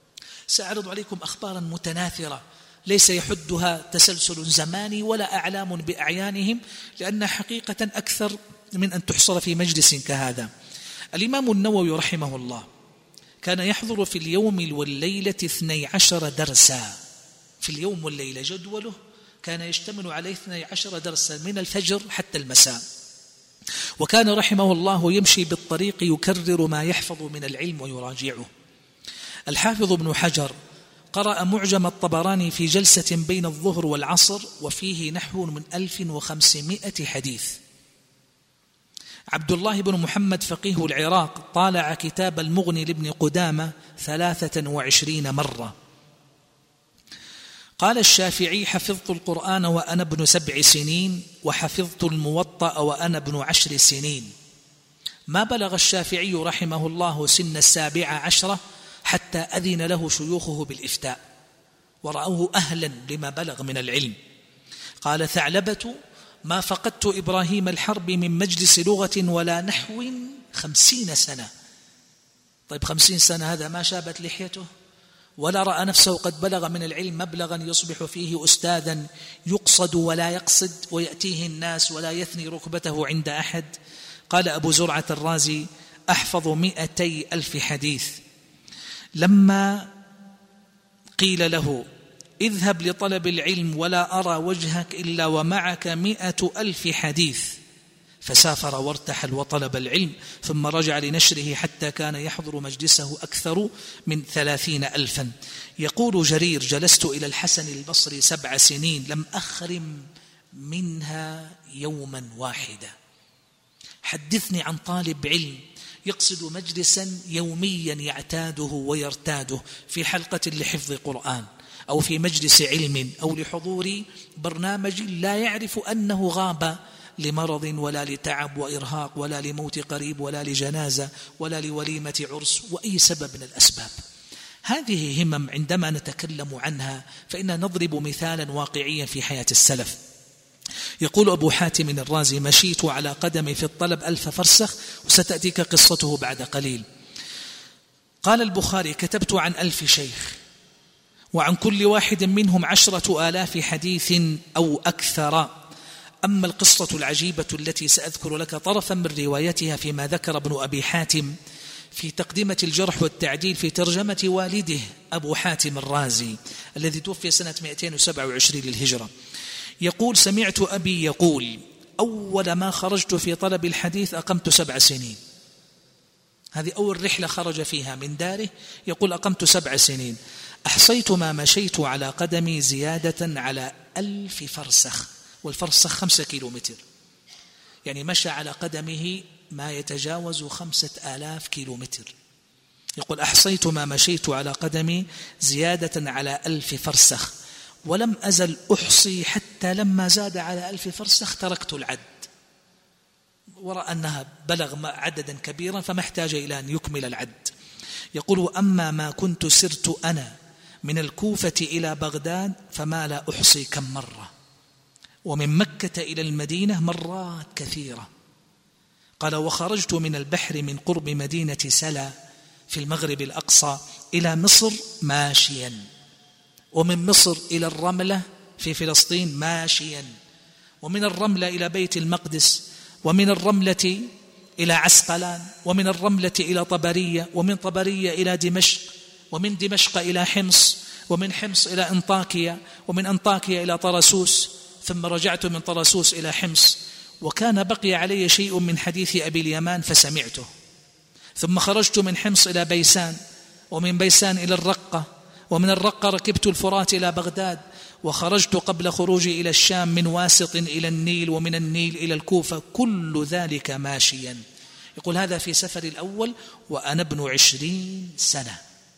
سأعرض عليكم أخبارا متناثرة ليس يحدها تسلسل زماني ولا أعلام بأعيانهم، لأن حقيقة أكثر من أن تحصر في مجلس كهذا. الإمام النووي رحمه الله كان يحضر في اليوم والليلة اثني عشر درسا، في اليوم والليلة جدوله كان يشتمل عليه اثني عشر درسا من الفجر حتى المساء. وكان رحمه الله يمشي بالطريق يكرر ما يحفظ من العلم ويراجعه. الحافظ ابن حجر قرأ معجم الطبراني في جلسة بين الظهر والعصر وفيه نحو من ألف وخمسمائة حديث. عبد الله بن محمد فقيه العراق طالع كتاب المغني لابن قدامة ثلاثة وعشرين مرة. قال الشافعي حفظت القرآن وأنا ابن سبع سنين وحفظت الموطأ وأنا ابن عشر سنين. ما بلغ الشافعي رحمه الله سن السابعة عشرة حتى أذن له شيوخه بالإفتاء ورأوه أهلا لما بلغ من العلم. قال ثعلبة ما فقدت إبراهيم الحرب من مجلس لغة ولا نحو خمسين سنة. طيب خمسين سنة هذا ما شابت لحيته ولا رأى نفسه قد بلغ من العلم مبلغا يصبح فيه أستاذا يقصد ولا يقصد ويأتيه الناس ولا يثني ركبته عند أحد. قال أبو زرعة الرازي أحفظ مئتي ألف حديث. لما قيل له اذهب لطلب العلم ولا أرى وجهك إلا ومعك مئة ألف حديث، فسافر وارتحل وطلب العلم ثم رجع لنشره حتى كان يحضر مجلسه أكثر من ثلاثين ألفا. يقول جرير جلست إلى الحسن البصري سبع سنين لم أخرم منها يوما واحدا. حدثني عن طالب علم يقصد مجلسا يوميا يعتاده ويرتاده في حلقة لحفظ قرآن أو في مجلس علم أو لحضور برنامج لا يعرف أنه غاب لمرض ولا لتعب وإرهاق ولا لموت قريب ولا لجنازة ولا لوليمة عرس وأي سبب من الأسباب. هذه همم عندما نتكلم عنها فإننا نضرب مثالا واقعيا في حياة السلف. يقول أبو حاتم الرازي مشيت على قدمي في الطلب ألف فرسخ، وستأتيك قصته بعد قليل. قال البخاري كتبت عن ألف شيخ وعن كل واحد منهم عشرة آلاف حديث أو أكثر. أما القصة العجيبة التي سأذكر لك طرفا من روايتها فيما ذكر ابن أبي حاتم في تقدمة الجرح والتعديل في ترجمة والده أبو حاتم الرازي الذي توفي سنة مئتين وسبعة وعشرين للهجرة، يقول: سمعت أبي يقول: أول ما خرجت في طلب الحديث أقمت سبع سنين. هذه أول رحلة خرج فيها من داره، يقول: أقمت سبع سنين، أحصيت ما مشيت على قدمي زيادة على ألف فرسخ، والفرسخ خمسة كيلو متر، يعني مشى على قدمه ما يتجاوز خمسة آلاف كيلو متر. يقول: أحصيت ما مشيت على قدمي زيادة على ألف فرسخ، ولم أزل أحصي حتى لما زاد على ألف فرسخ تركت العد، ورأى أنها بلغ عددا كبيرا فما احتاج إلى أن يكمل العد. يقول: أما ما كنت سرت أنا من الكوفة إلى بغداد فما لا أحصي كم مرة، ومن مكة إلى المدينة مرات كثيرة. قال: وخرجت من البحر من قرب مدينة سلا في المغرب الأقصى إلى مصر ماشيا، ومن مصر إلى الرملة في فلسطين ماشيا، ومن الرملة إلى بيت المقدس، ومن الرملة إلى عسقلان، ومن الرملة إلى طبرية، ومن طبرية إلى دمشق، ومن دمشق إلى حمص، ومن حمص إلى أنطاكيا، ومن أنطاكيا إلى طرسوس، ثم رجعت من طرسوس إلى حمص، وكان بقي علي شيء من حديث أبي اليمان فسمعته. ثم خرجت من حمص إلى بيسان، ومن بيسان إلى الرقة، ومن الرقة ركبت الفرات إلى بغداد، وخرجت قبل خروجي إلى الشام من واسط إلى النيل، ومن النيل إلى الكوفة، كل ذلك ماشيا. يقول: هذا في سفر الأول وأنا ابن عشرين سنة،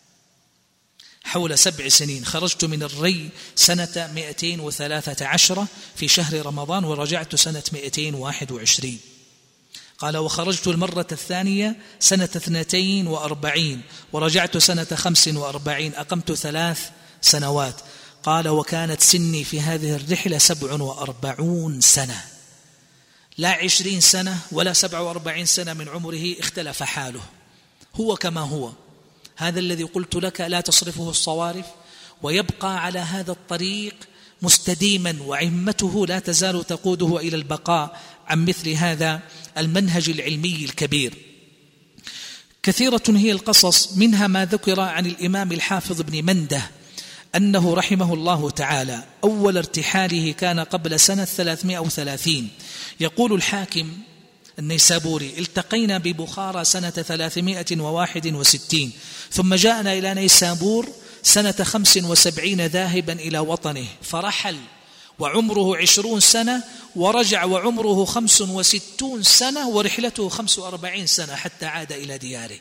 حول سبع سنين. خرجت من الري سنة مئتين وثلاثة عشر في شهر رمضان، ورجعت سنة مئتين وواحد وعشرين. قال: وخرجت المرة الثانية سنة اثنتين وأربعين، ورجعت سنة خمس وأربعين، أقمت ثلاث سنوات. قال: وكانت سني في هذه الرحلة سبع وأربعون سنة، لا عشرين سنة ولا سبع وأربعين سنة من عمره اختلف حاله، هو كما هو. هذا الذي قلت لك لا تصرفه الصوارف، ويبقى على هذا الطريق مستديما، وعمته لا تزال تقوده إلى البقاء عن مثل هذا المنهج العلمي الكبير. كثيرة هي القصص، منها ما ذكر عن الإمام الحافظ بن منده أنه رحمه الله تعالى أول ارتحاله كان قبل سنة ثلاثمائة وثلاثين. يقول الحاكم النيسابوري: التقينا ببخارى سنة ثلاثمائة وواحد وستين، ثم جاءنا إلى نيسابور سنة خمس وسبعين ذاهبا إلى وطنه، فرحل وعمره عشرون سنة، ورجع وعمره خمس وستون سنة، ورحلته خمس وأربعين سنة حتى عاد إلى دياره.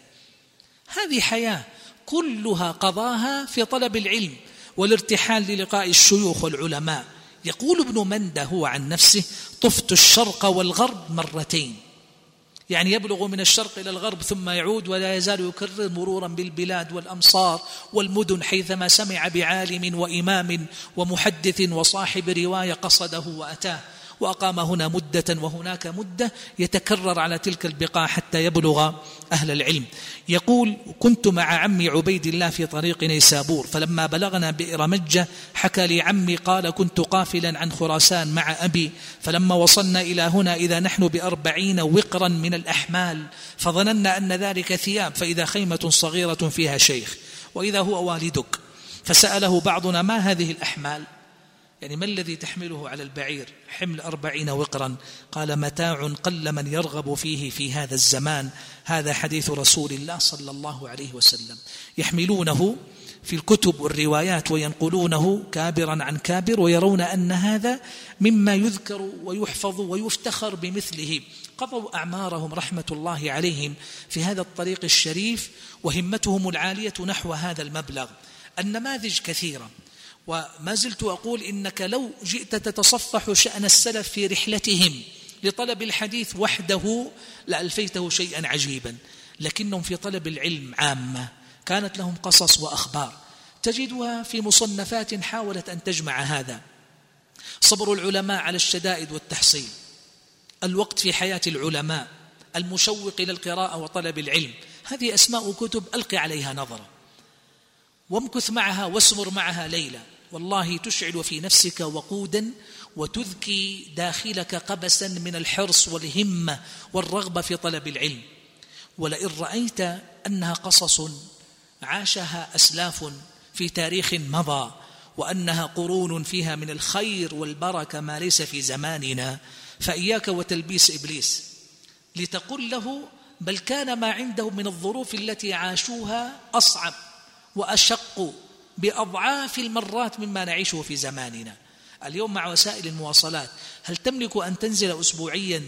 هذه حياة كلها قضاها في طلب العلم والارتحال للقاء الشيوخ والعلماء. يقول ابن منده هو عن نفسه: طفت الشرق والغرب مرتين، يعني يبلغ من الشرق إلى الغرب ثم يعود، ولا يزال يكرر مرورا بالبلاد والأمصار والمدن حيثما سمع بعالم وإمام ومحدث وصاحب رواية قصده وأتاه، وأقام هنا مدة وهناك مدة، يتكرر على تلك البقاع حتى يبلغ أهل العلم. يقول: كنت مع عمي عبيد الله في طريق نيسابور، فلما بلغنا بئر مجة حكى لي عمي قال: كنت قافلا عن خراسان مع أبي، فلما وصلنا إلى هنا إذا نحن بأربعين وقرا من الأحمال، فظننا أن ذلك ثياب، فإذا خيمة صغيرة فيها شيخ، وإذا هو والدك، فسأله بعضنا: ما هذه الأحمال؟ يعني ما الذي تحمله على البعير حمل أربعين وقرا؟ قال: متاع قل من يرغب فيه في هذا الزمان، هذا حديث رسول الله صلى الله عليه وسلم. يحملونه في الكتب والروايات وينقلونه كابرا عن كابر، ويرون أن هذا مما يذكر ويحفظ ويفتخر بمثله. قضوا أعمارهم رحمة الله عليهم في هذا الطريق الشريف، وهمتهم العالية نحو هذا المبلغ. النماذج كثيرة، وما زلت أقول إنك لو جئت تتصفح شأن السلف في رحلتهم لطلب الحديث وحده لألفيته شيئا عجيبا، لكنهم في طلب العلم عامة كانت لهم قصص وأخبار تجدها في مصنفات حاولت أن تجمع هذا: صبر العلماء على الشدائد والتحصيل، الوقت في حياة العلماء، المشوق إلى القراءة وطلب العلم. هذه أسماء كتب ألقي عليها نظرة، وامكث معها واسمر معها ليلة، والله تشعل في نفسك وقودا، وتذكي داخلك قبسا من الحرص والهمة والرغبة في طلب العلم. ولئن رأيت أنها قصص عاشها أسلاف في تاريخ مضى، وأنها قرون فيها من الخير والبركة ما ليس في زماننا، فإياك وتلبيس إبليس لتقول له بل كان ما عندهم من الظروف التي عاشوها أصعب وأشق بأضعاف المرات مما نعيشه في زماننا. اليوم مع وسائل المواصلات هل تملك أن تنزل أسبوعيا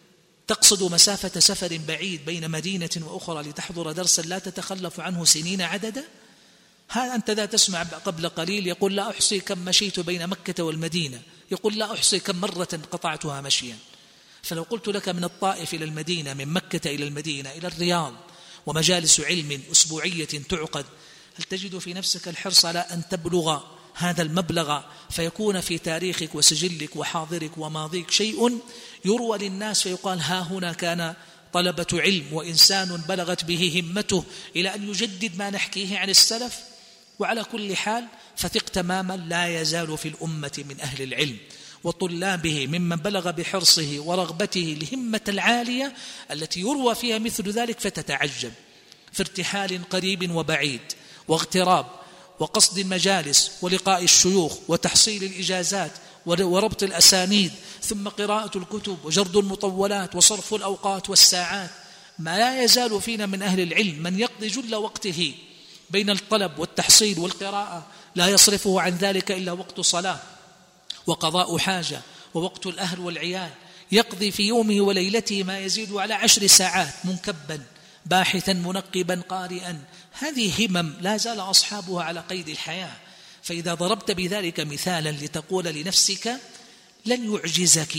تقصد مسافة سفر بعيد بين مدينة وأخرى لتحضر درسا لا تتخلف عنه سنين عددا؟ ها أنت ذا تسمع قبل قليل يقول لا أحصي كم مشيت بين مكة والمدينة، يقول لا أحصي كم مرة قطعتها مشيا. فلو قلت لك من الطائف إلى المدينة، من مكة إلى المدينة إلى الرياض، ومجالس علم أسبوعية تعقد، هل تجد في نفسك الحرص على أن تبلغ هذا المبلغ فيكون في تاريخك وسجلك وحاضرك وماضيك شيء يروى للناس فيقال ها هنا كان طلبة علم وإنسان بلغت به همته إلى أن يجدد ما نحكيه عن السلف؟ وعلى كل حال فثق تماما لا يزال في الأمة من أهل العلم وطلابه ممن بلغ بحرصه ورغبته الهمة العالية التي يروى فيها مثل ذلك، فتتعجب في ارتحال قريب وبعيد واغتراب وقصد المجالس ولقاء الشيوخ وتحصيل الإجازات وربط الأسانيد، ثم قراءة الكتب وجرد المطولات وصرف الأوقات والساعات. ما لا يزال فينا من أهل العلم من يقضي جل وقته بين الطلب والتحصيل والقراءة، لا يصرفه عن ذلك إلا وقت صلاة وقضاء حاجة ووقت الأهل والعيال، يقضي في يومه وليلته ما يزيد على عشر ساعات منكبا باحثا منقبا قارئا. هذه همم لا زال أصحابها على قيد الحياة. فإذا ضربت بذلك مثالا لتقول لنفسك لن يعجزك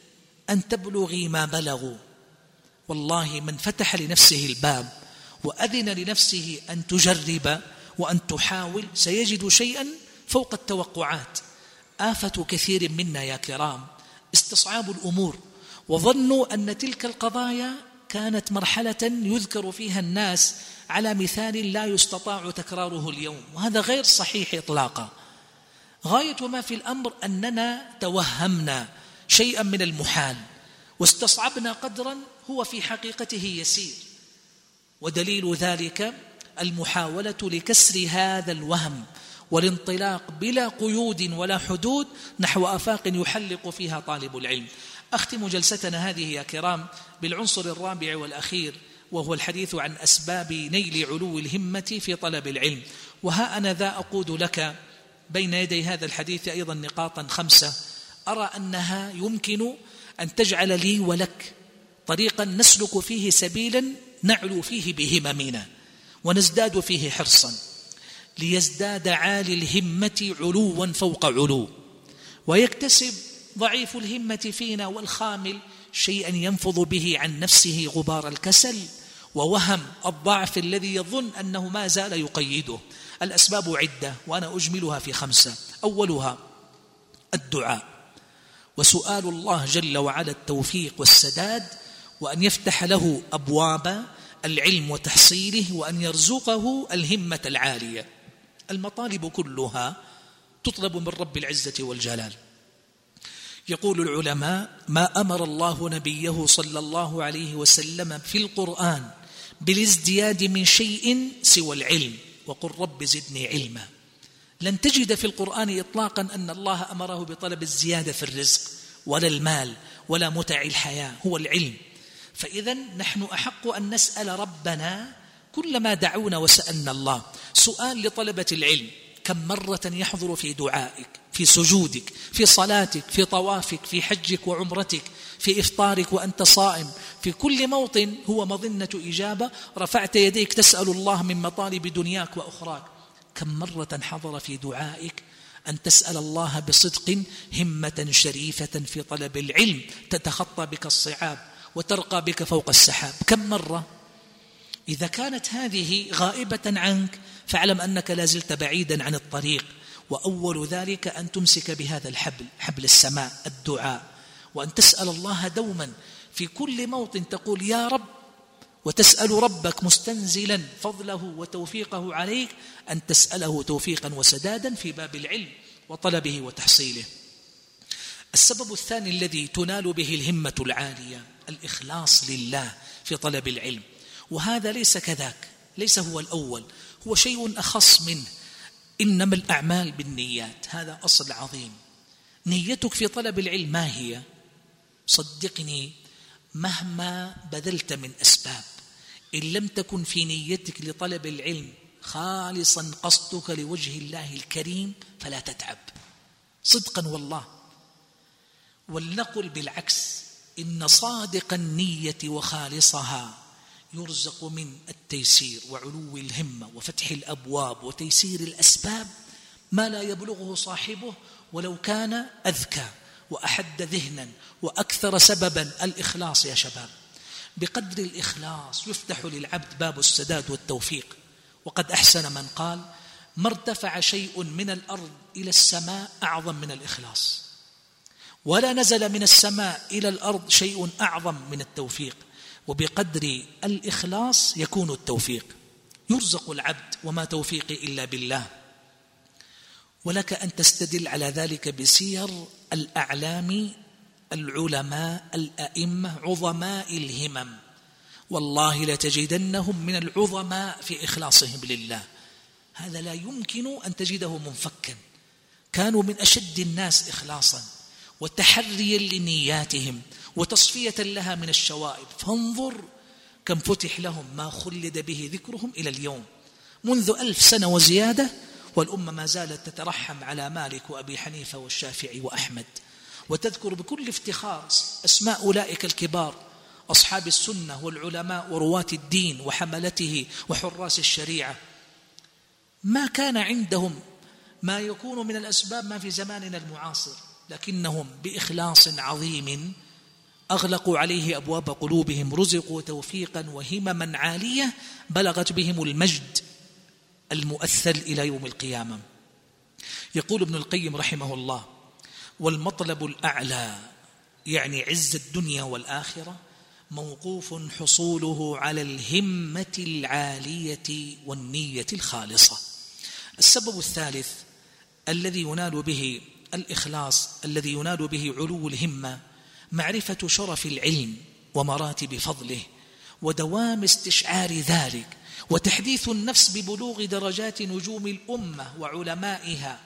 أن تبلغي ما بلغوا، والله من فتح لنفسه الباب وأذن لنفسه أن تجرب وأن تحاول سيجد شيئا فوق التوقعات. آفة كثير منا يا كرام استصعاب الأمور، وظنوا أن تلك القضايا كانت مرحلة يذكر فيها الناس على مثال لا يستطاع تكراره اليوم، وهذا غير صحيح إطلاقا. غاية ما في الأمر أننا توهمنا شيئا من المحال واستصعبنا قدرا هو في حقيقته يسير، ودليل ذلك المحاولة لكسر هذا الوهم والانطلاق بلا قيود ولا حدود نحو آفاق يحلق فيها طالب العلم. أختم جلستنا هذه يا كرام بالعنصر الرابع والأخير، وهو الحديث عن أسباب نيل علو الهمة في طلب العلم. وها أنا ذا أقود لك بين يدي هذا الحديث أيضا نقاطا خمسة أرى أنها يمكن أن تجعل لي ولك طريقا نسلك فيه سبيلا نعلو فيه بهممنا ونزداد فيه حرصا، ليزداد عالي الهمة علوا فوق علو، ويكتسب ضعيف الهمة فينا والخامل شيئا ينفض به عن نفسه غبار الكسل ووهم الضعف الذي يظن أنه ما زال يقيده. الأسباب عدة وأنا أجملها في خمسة. أولها الدعاء وسؤال الله جل وعلا التوفيق والسداد، وأن يفتح له أبواب العلم وتحصيله، وأن يرزقه الهمة العالية. المطالب كلها تطلب من رب العزة والجلال. يقول العلماء ما أمر الله نبيه صلى الله عليه وسلم في القرآن بالازدياد من شيء سوى العلم، وقل رب زدني علما. لن تجد في القرآن إطلاقا أن الله أمره بطلب الزيادة في الرزق ولا المال ولا متع الحياة، هو العلم. فإذا نحن أحق أن نسأل ربنا كلما دعونا وسألنا الله. سؤال لطلبة العلم: كم مرة يحضر في دعائك، في سجودك، في صلاتك، في طوافك، في حجك وعمرتك، في إفطارك وأنت صائم، في كل موطن هو مظنة إجابة رفعت يديك تسأل الله من مطالب دنياك وأخراك. كم مرة حضر في دعائك أن تسأل الله بصدق همة شريفة في طلب العلم تتخطى بك الصعاب وترقى بك فوق السحاب؟ كم مرة؟ إذا كانت هذه غائبة عنك فاعلم أنك لازلت بعيدا عن الطريق. وأول ذلك أن تمسك بهذا الحبل، حبل السماء، الدعاء، وأن تسأل الله دوما في كل موطن تقول يا رب، وتسأل ربك مستنزلا فضله وتوفيقه عليك أن تسأله توفيقا وسدادا في باب العلم وطلبه وتحصيله. السبب الثاني الذي تنال به الهمة العالية الإخلاص لله في طلب العلم، وهذا ليس كذاك ليس هو الأول، هو شيء أخص منه. إنما الأعمال بالنيات، هذا أصل عظيم. نيتك في طلب العلم ما هي؟ صدقني مهما بذلت من أسباب، إن لم تكن في نيتك لطلب العلم خالصا قصدك لوجه الله الكريم فلا تتعب صدقا والله. ولنقل بالعكس، إن صادق النية وخالصها يرزق من التيسير وعلو الهمة وفتح الأبواب وتيسير الأسباب ما لا يبلغه صاحبه ولو كان أذكى وأحد ذهنا وأكثر سببا. الإخلاص يا شباب، بقدر الإخلاص يفتح للعبد باب السداد والتوفيق. وقد أحسن من قال: ما ارتفع شيء من الأرض إلى السماء أعظم من الإخلاص، ولا نزل من السماء إلى الأرض شيء أعظم من التوفيق. وبقدر الإخلاص يكون التوفيق، يرزق العبد وما توفيقي إلا بالله. ولك أن تستدل على ذلك بسير الأعلام العلماء الأئمة عظماء الهمم، والله لتجدنهم من العظماء في إخلاصهم لله. هذا لا يمكن أن تجده منفكا، كانوا من أشد الناس إخلاصا وتحريا لنياتهم وتصفية لها من الشوائب. فانظر كم فتح لهم ما خلد به ذكرهم إلى اليوم، منذ ألف سنة وزيادة، والأمة ما زالت تترحم على مالك وأبي حنيفة والشافعي وأحمد، وتذكر بكل افتخار أسماء أولئك الكبار أصحاب السنة والعلماء ورواة الدين وحملته وحراس الشريعة. ما كان عندهم ما يكون من الأسباب ما في زماننا المعاصر، لكنهم بإخلاص عظيم أغلقوا عليه أبواب قلوبهم، رزقوا توفيقا وهمما عالية بلغت بهم المجد المؤثل إلى يوم القيامة. يقول ابن القيم رحمه الله: والمطلب الأعلى يعني عز الدنيا والآخرة موقوف حصوله على الهمة العالية والنية الخالصة. السبب الثالث الذي ينال به الإخلاص، الذي ينال به علو الهمة، معرفة شرف العلم ومراتب فضله ودوام استشعار ذلك، وتحديث النفس ببلوغ درجات نجوم الأمة وعلمائها.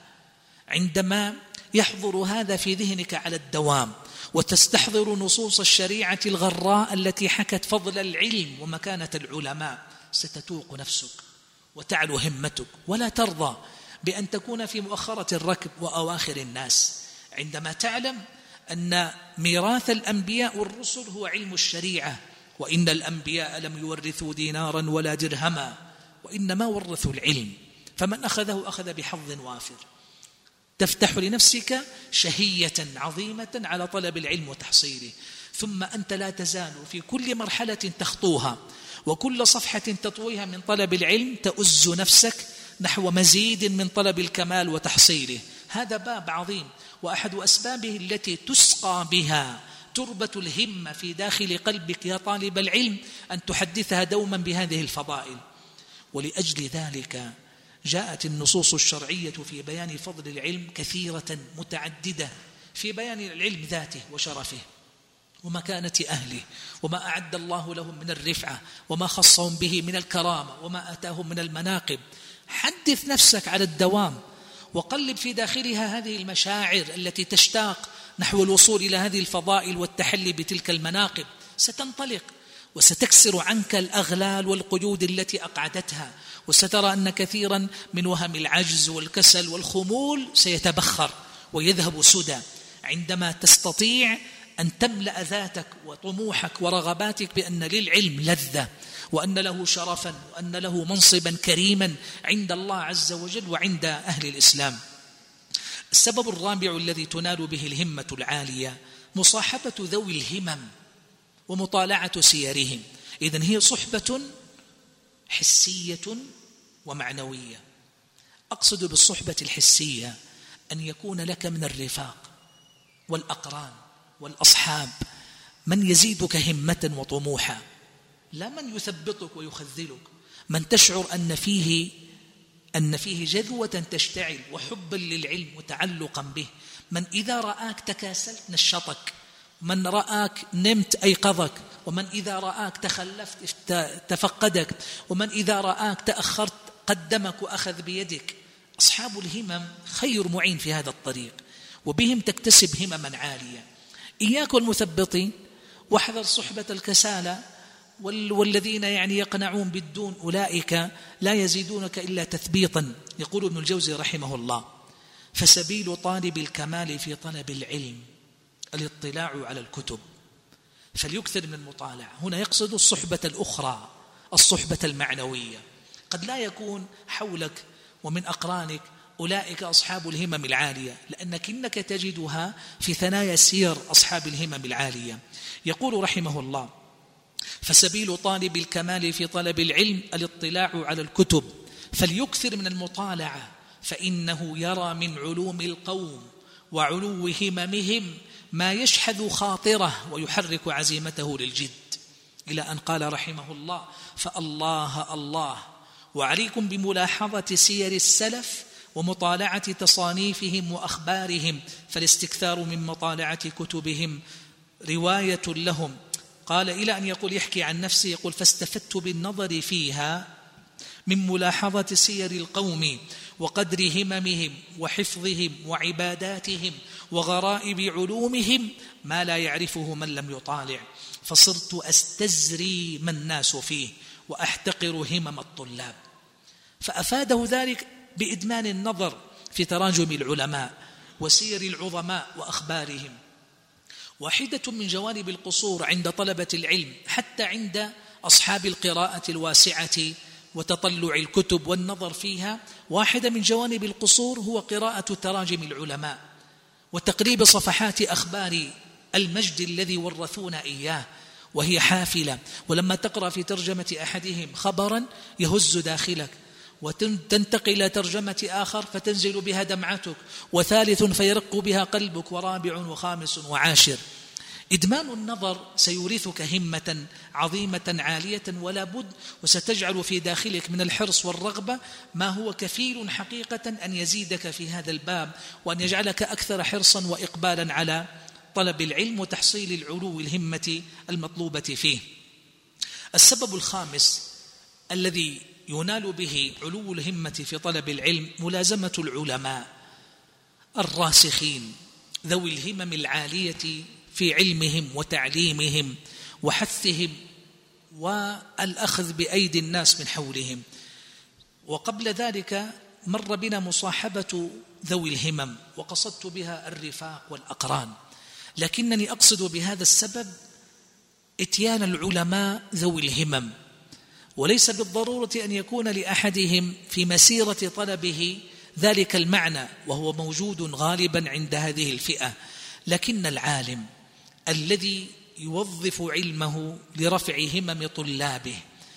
عندما يحضر هذا في ذهنك على الدوام وتستحضر نصوص الشريعة الغراء التي حكت فضل العلم ومكانة العلماء، ستتوق نفسك وتعلو همتك، ولا ترضى بأن تكون في مؤخرة الركب وأواخر الناس، عندما تعلم أن ميراث الأنبياء والرسل هو علم الشريعة، وإن الأنبياء لم يورثوا دينارا ولا درهما وإنما ورثوا العلم، فمن أخذه أخذ بحظ وافر. تفتح لنفسك شهية عظيمة على طلب العلم وتحصيله، ثم أنت لا تزال في كل مرحلة تخطوها وكل صفحة تطويها من طلب العلم تؤز نفسك نحو مزيد من طلب الكمال وتحصيله. هذا باب عظيم، وأحد أسبابه التي تسقى بها تربة الهمة في داخل قلبك يا طالب العلم أن تحدثها دوما بهذه الفضائل. ولأجل ذلك جاءت النصوص الشرعية في بيان فضل العلم كثيرة متعددة، في بيان العلم ذاته وشرفه ومكانة أهله وما أعد الله لهم من الرفعة وما خصهم به من الكرامة وما آتاهم من المناقب. حدث نفسك على الدوام وقلب في داخلها هذه المشاعر التي تشتاق نحو الوصول إلى هذه الفضائل والتحلي بتلك المناقب. ستنطلق وستكسر عنك الأغلال والقيود التي أقعدتها، وسترى أن كثيرا من وهم العجز والكسل والخمول سيتبخر ويذهب سدى عندما تستطيع أن تملأ ذاتك وطموحك ورغباتك بأن للعلم لذة، وأن له شرفا، وأن له منصبا كريما عند الله عز وجل وعند أهل الإسلام. السبب الرابع الذي تنال به الهمة العالية مصاحبة ذوي الهمم ومطالعة سيرهم. إذن هي صحبة حسية ومعنوية. أقصد بالصحبة الحسية أن يكون لك من الرفاق والأقران والأصحاب من يزيدك همة وطموحا، لا من يثبطك ويخذلك، من تشعر أن فيه أن فيه جذوة تشتعل وحبا للعلم وتعلقا به، من إذا رآك تكاسلت نشطك من رآك نمت أيقظك، ومن إذا رآك تخلفت تفقدك، ومن إذا رآك تأخرت قدمك وأخذ بيدك. أصحاب الهمم خير معين في هذا الطريق، وبهم تكتسب همما عالية. إياك والمثبطين، واحذر صحبة الكسالى والذين يعني يقنعون بالدون، أولئك لا يزيدونك إلا تثبيطا. يقول ابن الجوزي رحمه الله: فسبيل طالب الكمال في طلب العلم الاطلاع على الكتب، فليكثر من المطالعة. هنا يقصد الصحبة الأخرى، الصحبة المعنوية. قد لا يكون حولك ومن أقرانك أولئك أصحاب الهمم العالية، لأنك إنك تجدها في ثنايا سير أصحاب الهمم العالية. يقول رحمه الله: فسبيل طالب الكمال في طلب العلم الاطلاع على الكتب، فليكثر من المطالعة، فإنه يرى من علوم القوم وعلو هممهم ما يشحذ خاطره ويحرك عزيمته للجد، إلى أن قال رحمه الله: فالله الله وعليكم بملاحظة سير السلف ومطالعة تصانيفهم وأخبارهم، فالاستكثار من مطالعة كتبهم رواية لهم. قال إلى أن يقول يحكي عن نفسه، يقول: فاستفدت بالنظر فيها من ملاحظة سير القوم وقدر هممهم وحفظهم وعباداتهم وغرائب علومهم ما لا يعرفه من لم يطالع، فصرت أستزري ما الناس فيه وأحتقر همم الطلاب. فأفاده ذلك بإدمان النظر في تراجم العلماء وسير العظماء وأخبارهم. واحدة من جوانب القصور عند طلبة العلم حتى عند أصحاب القراءة الواسعة وتطلع الكتب والنظر فيها، واحدة من جوانب القصور هو قراءة تراجم العلماء وتقريب صفحات أخبار المجد الذي ورثونا إياه، وهي حافلة. ولما تقرأ في ترجمة أحدهم خبرا يهز داخلك، وتنتقل إلى ترجمة آخر فتنزل بها دمعتك، وثالث فيرق بها قلبك، ورابع وخامس وعاشر. إدمان النظر سيورثك همة عظيمة عالية ولا بد، وستجعل في داخلك من الحرص والرغبة ما هو كفيل حقيقة أن يزيدك في هذا الباب، وأن يجعلك أكثر حرصا وإقبالا على طلب العلم وتحصيل العلو الهمة المطلوبة فيه. السبب الخامس الذي ينال به علو الهمة في طلب العلم ملازمة العلماء الراسخين ذوي الهمم العالية في علمهم وتعليمهم وحثهم والأخذ بأيدي الناس من حولهم. وقبل ذلك مر بنا مصاحبة ذوي الهمم، وقصدت بها الرفاق والأقران، لكنني أقصد بهذا السبب إتيان العلماء ذوي الهمم، وليس بالضرورة أن يكون لأحدهم في مسيرة طلبه ذلك المعنى، وهو موجود غالبا عند هذه الفئة. لكن العالم الذي يوظف علمه لرفع همم طلابه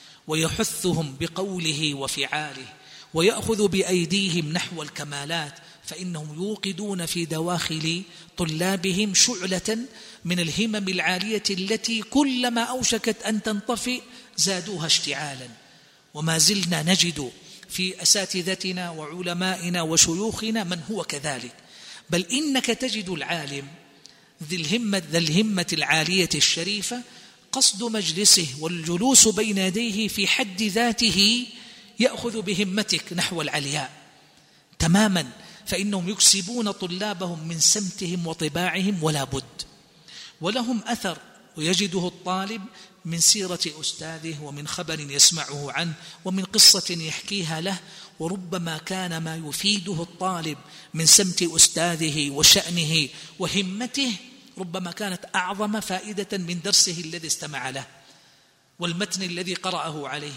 ويحثهم بقوله وفعاله ويأخذ بأيديهم نحو الكمالات، فإنهم يوقدون في دواخل طلابهم شعلة من الهمم العالية التي كلما أوشكت أن تنطفئ زادوها اشتعالا. وما زلنا نجد في أساتذتنا وعلمائنا وشيوخنا من هو كذلك، بل إنك تجد العالم ذي الهمة, ذي الهمة العالية الشريفة قصد مجلسه والجلوس بين يديه في حد ذاته يأخذ بهمتك نحو العلياء تماما، فإنهم يكسبون طلابهم من سمتهم وطباعهم ولا بد. ولهم أثر ويجده الطالب من سيرة أستاذه ومن خبر يسمعه عنه ومن قصة يحكيها له، وربما كان ما يفيده الطالب من سمت أستاذه وشأنه وهمته ربما كانت أعظم فائدة من درسه الذي استمع له والمتن الذي قرأه عليه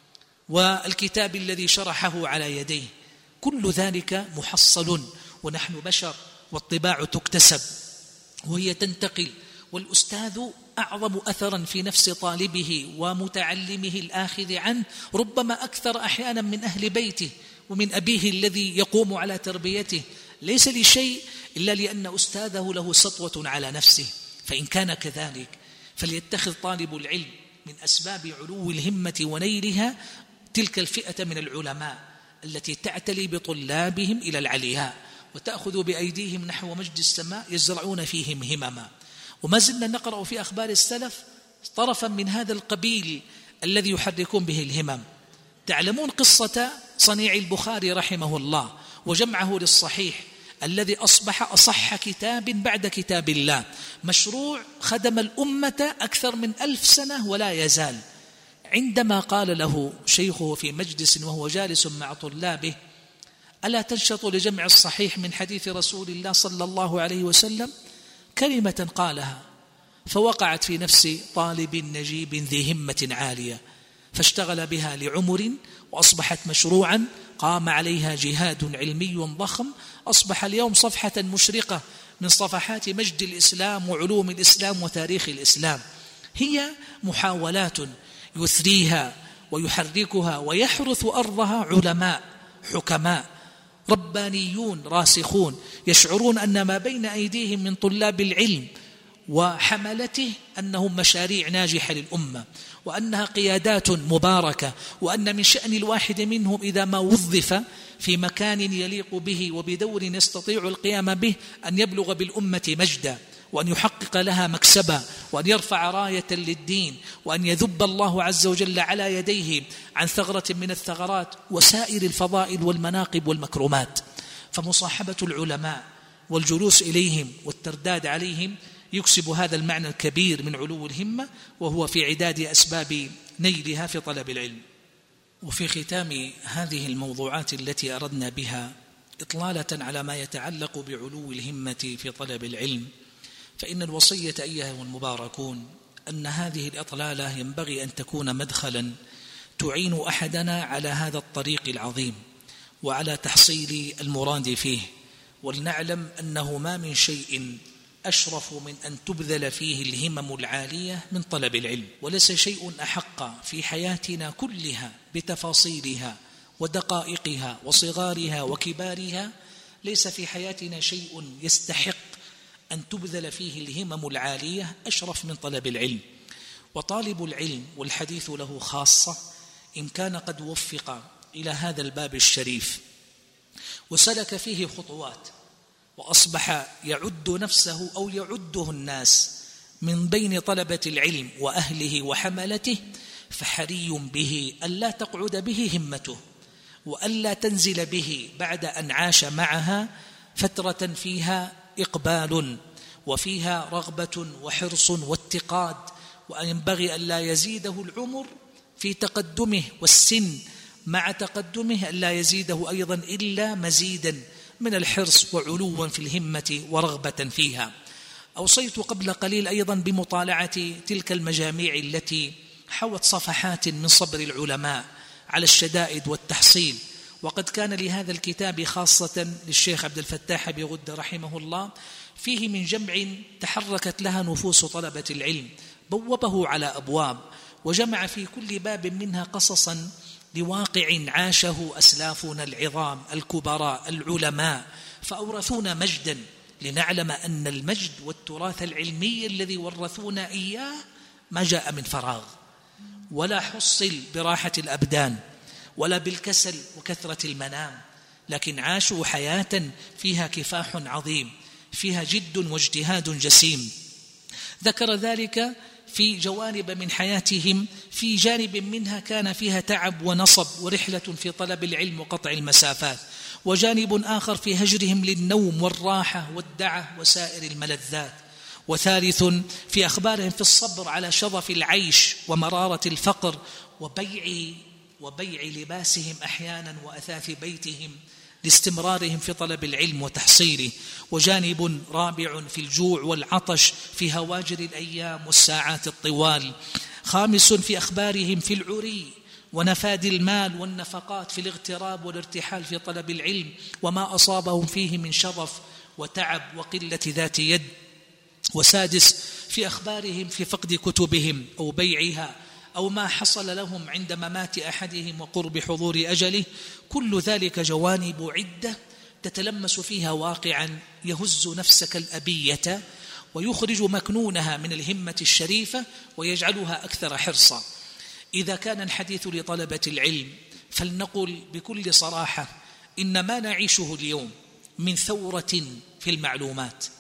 والكتاب الذي شرحه على يديه. كل ذلك محصل، ونحن بشر والطباع تكتسب وهي تنتقل، والأستاذ أعظم أثرا في نفس طالبه ومتعلمه الآخذ عنه ربما أكثر أحيانا من أهل بيته ومن أبيه الذي يقوم على تربيته، ليس لشيء إلا لأن أستاذه له سطوة على نفسه. فإن كان كذلك فليتخذ طالب العلم من أسباب علو الهمة ونيلها تلك الفئة من العلماء التي تعتلي بطلابهم إلى العلياء وتأخذ بأيديهم نحو مجد السماء يزرعون فيهم همما. وما زلنا نقرأ في أخبار السلف طرفا من هذا القبيل الذي يحركون به الهمم. تعلمون قصة صنيع البخاري رحمه الله وجمعه للصحيح الذي أصبح أصح كتاب بعد كتاب الله، مشروع خدم الأمة أكثر من ألف سنة ولا يزال. عندما قال له شيخه في مجلس وهو جالس مع طلابه: ألا تنشط لجمع الصحيح من حديث رسول الله صلى الله عليه وسلم؟ كلمة قالها فوقعت في نفس طالب نجيب ذي همة عالية، فاشتغل بها لعمر وأصبحت مشروعا قام عليها جهاد علمي ضخم، أصبح اليوم صفحة مشرقة من صفحات مجد الإسلام وعلوم الإسلام وتاريخ الإسلام. هي محاولات يثريها ويحركها ويحرث أرضها علماء حكماء ربانيون راسخون يشعرون أن ما بين أيديهم من طلاب العلم وحملته أنهم مشاريع ناجحة للأمة، وأنها قيادات مباركة، وأن من شأن الواحد منهم إذا ما وظف في مكان يليق به وبدور يستطيع القيام به أن يبلغ بالأمة مجدا، وأن يحقق لها مكسبا، وأن يرفع راية للدين، وأن يذب الله عز وجل على يديه عن ثغرة من الثغرات وسائر الفضائل والمناقب والمكرمات. فمصاحبة العلماء والجلوس إليهم والترداد عليهم يكسب هذا المعنى الكبير من علو الهمة، وهو في عداد أسباب نيلها في طلب العلم. وفي ختام هذه الموضوعات التي أردنا بها إطلالة على ما يتعلق بعلو الهمة في طلب العلم، فإن الوصية أيها المباركون أن هذه الإطلالة ينبغي أن تكون مدخلا تعين أحدنا على هذا الطريق العظيم وعلى تحصيل المراد فيه. ولنعلم أنه ما من شيء أشرف من أن تبذل فيه الهمم العالية من طلب العلم، وليس شيء أحق في حياتنا كلها بتفاصيلها ودقائقها وصغارها وكبارها، ليس في حياتنا شيء يستحق أن تبذل فيه الهمم العالية أشرف من طلب العلم. وطالب العلم والحديث له خاصة إن كان قد وفق إلى هذا الباب الشريف وسلك فيه خطوات وأصبح يعد نفسه أو يعده الناس من بين طلبة العلم وأهله وحملته، فحري به ألا تقعد به همته وألا تنزل به بعد أن عاش معها فترة فيها إقبال وفيها رغبة وحرص واتقاد، وأن ينبغي أن لا يزيده العمر في تقدمه والسن مع تقدمه أن لا يزيده أيضا إلا مزيدا من الحرص وعلوا في الهمة ورغبة فيها. أوصيت قبل قليل أيضا بمطالعة تلك المجاميع التي حوت صفحات من صبر العلماء على الشدائد والتحصيل، وقد كان لهذا الكتاب خاصة للشيخ عبد الفتاح أبي غدة رحمه الله فيه من جمع تحركت لها نفوس طلبة العلم، بوبه على أبواب وجمع في كل باب منها قصصا لواقع عاشه أسلافنا العظام الكبراء العلماء فأورثونا مجدا، لنعلم أن المجد والتراث العلمي الذي ورثونا إياه ما جاء من فراغ ولا حصل براحة الأبدان ولا بالكسل وكثرة المنام، لكن عاشوا حياة فيها كفاح عظيم، فيها جد واجتهاد جسيم. ذكر ذلك في جوانب من حياتهم، في جانب منها كان فيها تعب ونصب ورحلة في طلب العلم وقطع المسافات، وجانب آخر في هجرهم للنوم والراحة والدعة وسائر الملذات، وثالث في أخبارهم في الصبر على شظف العيش ومرارة الفقر وبيع وبيع لباسهم أحيانا وأثاث بيتهم لاستمرارهم في طلب العلم وتحصيله، وجانب رابع في الجوع والعطش في هواجر الأيام والساعات الطوال، خامس في أخبارهم في العري ونفاد المال والنفقات في الاغتراب والارتحال في طلب العلم وما أصابهم فيه من شظف وتعب وقلة ذات يد، وسادس في أخبارهم في فقد كتبهم أو بيعها أو ما حصل لهم عند ممات أحدهم وقرب حضور أجله. كل ذلك جوانب عدة تتلمس فيها واقعا يهز نفسك الأبية ويخرج مكنونها من الهمة الشريفة ويجعلها أكثر حرصا. إذا كان الحديث لطلبة العلم فلنقل بكل صراحة إن ما نعيشه اليوم من ثورة في المعلومات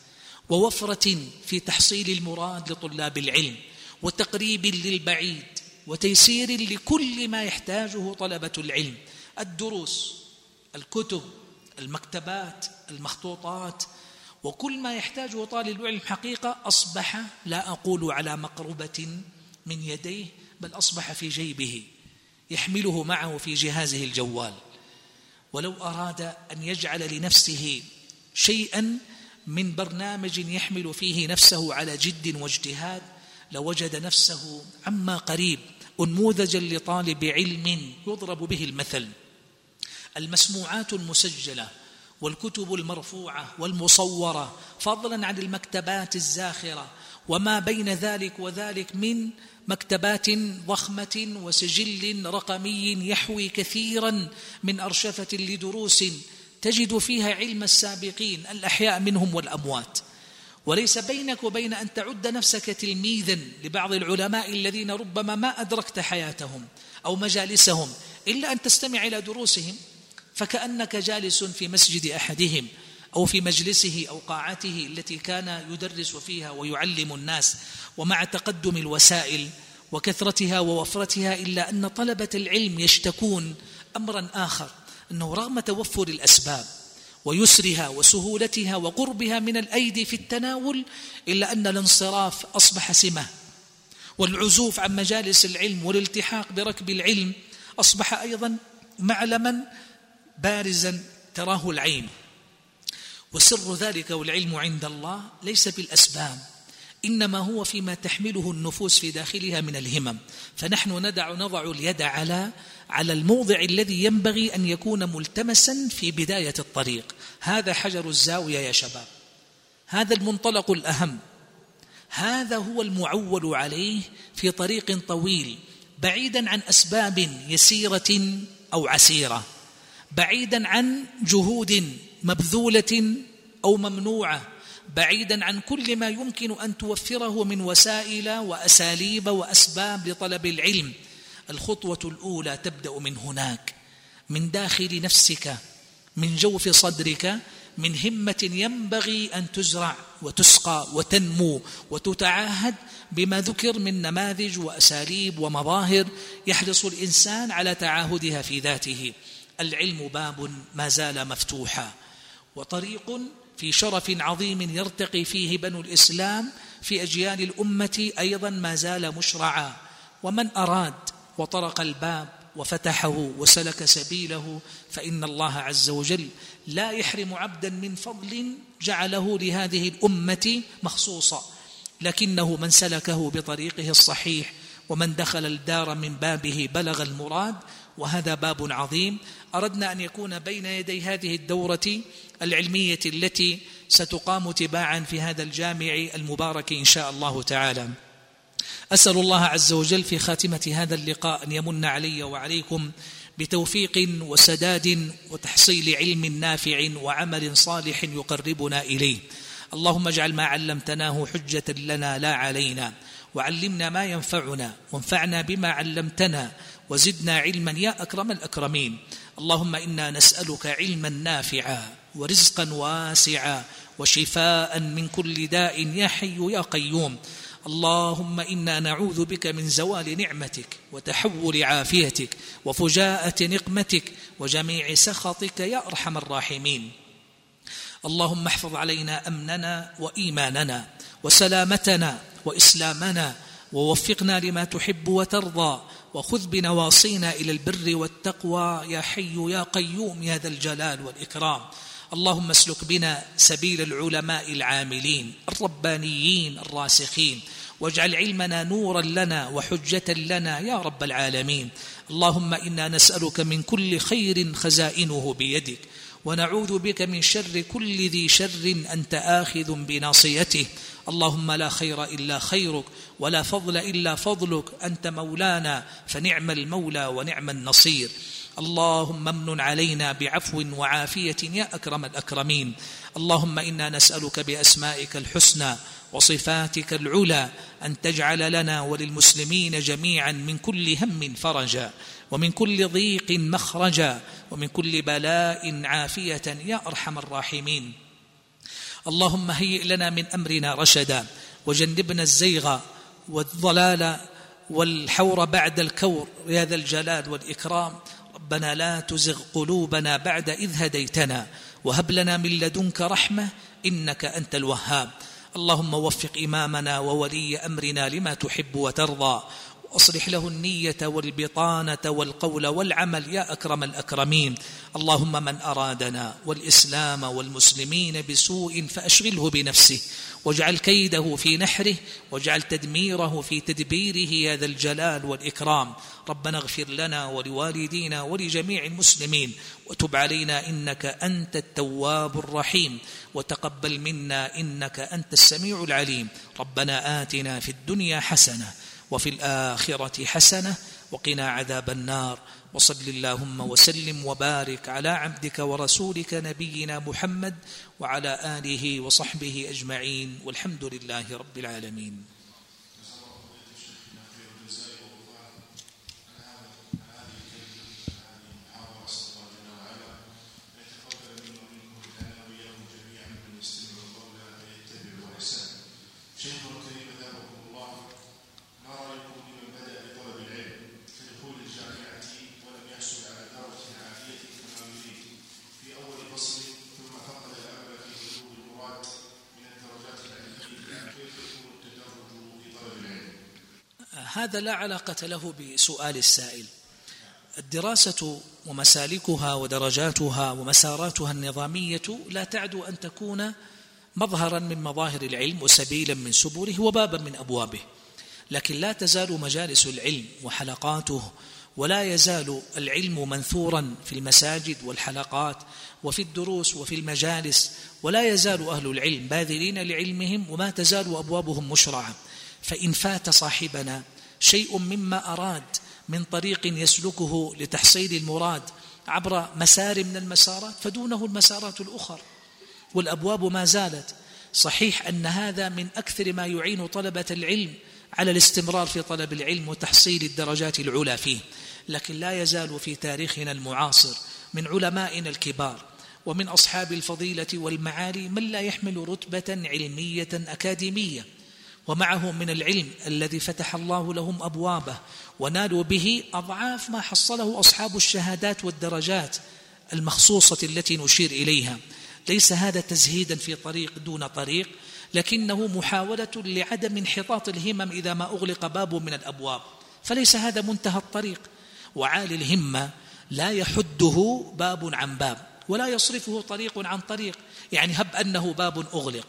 ووفرة في تحصيل المراد لطلاب العلم، وتقريب للبعيد، وتيسير لكل ما يحتاجه طلبة العلم: الدروس، الكتب، المكتبات، المخطوطات، وكل ما يحتاجه طالب العلم حقيقة أصبح، لا أقول على مقربة من يديه، بل أصبح في جيبه، يحمله معه في جهازه الجوال. ولو أراد أن يجعل لنفسه شيئا من برنامج يحمل فيه نفسه على جد واجتهاد لوجد نفسه عما قريب أنموذجا لطالب علم يضرب به المثل. المسموعات المسجلة والكتب المرفوعة والمصورة، فضلا عن المكتبات الزاخرة وما بين ذلك وذلك من مكتبات ضخمة وسجل رقمي يحوي كثيرا من أرشفة لدروس تجد فيها علم السابقين الأحياء منهم والأموات. وليس بينك وبين أن تعد نفسك تلميذا لبعض العلماء الذين ربما ما أدركت حياتهم أو مجالسهم إلا أن تستمع إلى دروسهم، فكأنك جالس في مسجد أحدهم أو في مجلسه أو قاعته التي كان يدرس فيها ويعلم الناس. ومع تقدم الوسائل وكثرتها ووفرتها، إلا أن طلبة العلم يشتكون أمرا آخر، أنه رغم توفر الأسباب ويسرها وسهولتها وقربها من الأيدي في التناول، إلا أن الانصراف أصبح سمة، والعزوف عن مجالس العلم والالتحاق بركب العلم أصبح أيضا معلما بارزا تراه العين. وسر ذلك والعلم عند الله ليس بالأسباب، إنما هو فيما تحمله النفوس في داخلها من الهمم. فنحن ندع نضع اليد على على الموضع الذي ينبغي أن يكون ملتمسا في بداية الطريق. هذا حجر الزاوية يا شباب، هذا المنطلق الأهم، هذا هو المعول عليه في طريق طويل، بعيدا عن أسباب يسيرة أو عسيرة، بعيدا عن جهود مبذولة أو ممنوعة، بعيدا عن كل ما يمكن أن توفره من وسائل وأساليب وأسباب لطلب العلم. الخطوة الأولى تبدأ من هناك، من داخل نفسك، من جوف صدرك، من همة ينبغي أن تزرع وتسقى وتنمو وتتعاهد بما ذكر من نماذج وأساليب ومظاهر يحرص الإنسان على تعاهدها في ذاته. العلم باب ما زال مفتوحا، وطريق في شرف عظيم يرتقي فيه بنو الإسلام في أجيال الأمة أيضا ما زال مشرعا. ومن أراد وطرق الباب وفتحه وسلك سبيله، فإن الله عز وجل لا يحرم عبدا من فضل جعله لهذه الأمة مخصوصا، لكنه من سلكه بطريقه الصحيح ومن دخل الدار من بابه بلغ المراد. وهذا باب عظيم أردنا أن يكون بين يدي هذه الدورة العلمية التي ستقام تباعا في هذا الجامع المبارك إن شاء الله تعالى. أسأل الله عز وجل في خاتمة هذا اللقاء أن يمن علي وعليكم بتوفيق وسداد وتحصيل علم نافع وعمل صالح يقربنا إليه. اللهم اجعل ما علمتناه حجة لنا لا علينا، وعلمنا ما ينفعنا، وانفعنا بما علمتنا، وزدنا علما يا أكرم الأكرمين. اللهم إنا نسألك علما نافعا ورزقا واسعا وشفاء من كل داء يا حي يا قيوم. اللهم إنا نعوذ بك من زوال نعمتك وتحول عافيتك وفجاءة نقمتك وجميع سخطك يا أرحم الراحمين. اللهم احفظ علينا أمننا وإيماننا وسلامتنا وإسلامنا، ووفقنا لما تحب وترضى، وخذ بنواصينا إلى البر والتقوى يا حي يا قيوم يا ذا الجلال والإكرام. اللهم اسلك بنا سبيل العلماء العاملين الربانيين الراسخين، واجعل علمنا نورا لنا وحجة لنا يا رب العالمين. اللهم إنا نسألك من كل خير خزائنه بيدك، ونعوذ بك من شر كل ذي شر أنت آخذ بناصيته. اللهم لا خير إلا خيرك، ولا فضل إلا فضلك، أنت مولانا فنعم المولى ونعم النصير. اللهم امن علينا بعفو وعافية يا أكرم الأكرمين. اللهم إنا نسألك بأسمائك الحسنى وصفاتك العلى أن تجعل لنا وللمسلمين جميعا من كل هم فرجا، ومن كل ضيق مخرجا، ومن كل بلاء عافية يا أرحم الراحمين. اللهم هيئ لنا من أمرنا رشدا وجنبنا الزيغ والضلال والحور بعد الكور يا ذا الجلال والإكرام. ربنا لا تزغ قلوبنا بعد إذ هديتنا وهب لنا من لدنك رحمة إنك أنت الوهاب. اللهم وفق إمامنا وولي أمرنا لما تحب وترضى، وأصلح له النية والبطانة والقول والعمل يا أكرم الأكرمين. اللهم من أرادنا والإسلام والمسلمين بسوء فأشغله بنفسه واجعل كيده في نحره واجعل تدميره في تدبيره يا ذا الجلال والإكرام. ربنا اغفر لنا ولوالدينا ولجميع المسلمين وتب علينا إنك أنت التواب الرحيم وتقبل منا إنك أنت السميع العليم. ربنا آتنا في الدنيا حسنة وفي الآخرة حسنة وقنا عذاب النار. وصل اللهم وسلم وبارك على عبدك ورسولك نبينا محمد وعلى آله وصحبه أجمعين والحمد لله رب العالمين. هذا لا علاقة له بسؤال السائل. الدراسة ومسالكها ودرجاتها ومساراتها النظامية لا تعدو أن تكون مظهرا من مظاهر العلم وسبيلا من سبله وبابا من أبوابه، لكن لا تزال مجالس العلم وحلقاته ولا يزال العلم منثورا في المساجد والحلقات وفي الدروس وفي المجالس، ولا يزال أهل العلم باذلين لعلمهم وما تزال أبوابهم مشرعة. فإن فات صاحبنا شيء مما أراد من طريق يسلكه لتحصيل المراد عبر مسار من المسارات فدونه المسارات الأخرى والأبواب ما زالت. صحيح أن هذا من أكثر ما يعين طلبة العلم على الاستمرار في طلب العلم وتحصيل الدرجات العلى فيه، لكن لا يزال في تاريخنا المعاصر من علمائنا الكبار ومن أصحاب الفضيلة والمعالي من لا يحمل رتبة علمية أكاديمية، ومعه من العلم الذي فتح الله لهم أبوابه ونالوا به أضعاف ما حصله أصحاب الشهادات والدرجات المخصوصة التي نشير إليها. ليس هذا تزهيدا في طريق دون طريق، لكنه محاولة لعدم انحطاط الهمم إذا ما أغلق باب من الأبواب، فليس هذا منتهى الطريق. وعالي الهمة لا يحده باب عن باب ولا يصرفه طريق عن طريق، يعني هب أنه باب أغلق،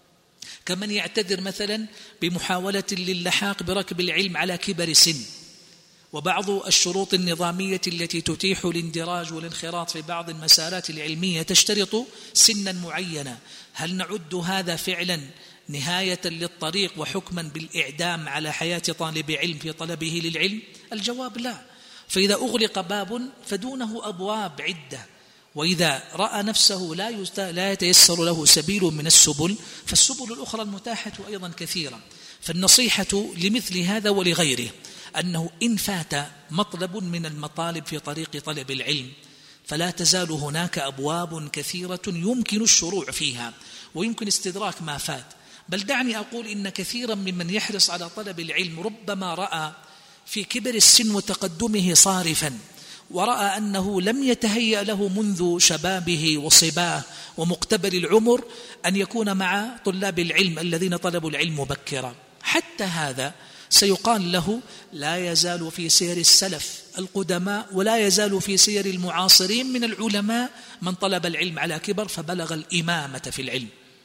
كمن يعتذر مثلا بمحاولة للحاق بركب العلم على كبر سن. وبعض الشروط النظامية التي تتيح الاندراج والانخراط في بعض المسارات العلمية تشترط سنا معينة. هل نعد هذا فعلا نهاية للطريق وحكما بالإعدام على حياة طالب علم في طلبه للعلم؟ الجواب لا. فإذا أغلق باب فدونه أبواب عدة، وإذا رأى نفسه لا لا يتيسر له سبيل من السبل فالسبل الأخرى المتاحة أيضا كثيرا. فالنصيحة لمثل هذا ولغيره أنه إن فات مطلب من المطالب في طريق طلب العلم فلا تزال هناك أبواب كثيرة يمكن الشروع فيها ويمكن استدراك ما فات. بل دعني أقول إن كثيرا ممن يحرص على طلب العلم ربما رأى في كبر السن وتقدمه صارفا، ورأى أنه لم يتهيأ له منذ شبابه وصباه ومقتبل العمر أن يكون مع طلاب العلم الذين طلبوا العلم مبكرا. حتى هذا سيقال له لا يزال في سير السلف القدماء ولا يزال في سير المعاصرين من العلماء من طلب العلم على كبر فبلغ الإمامة في العلم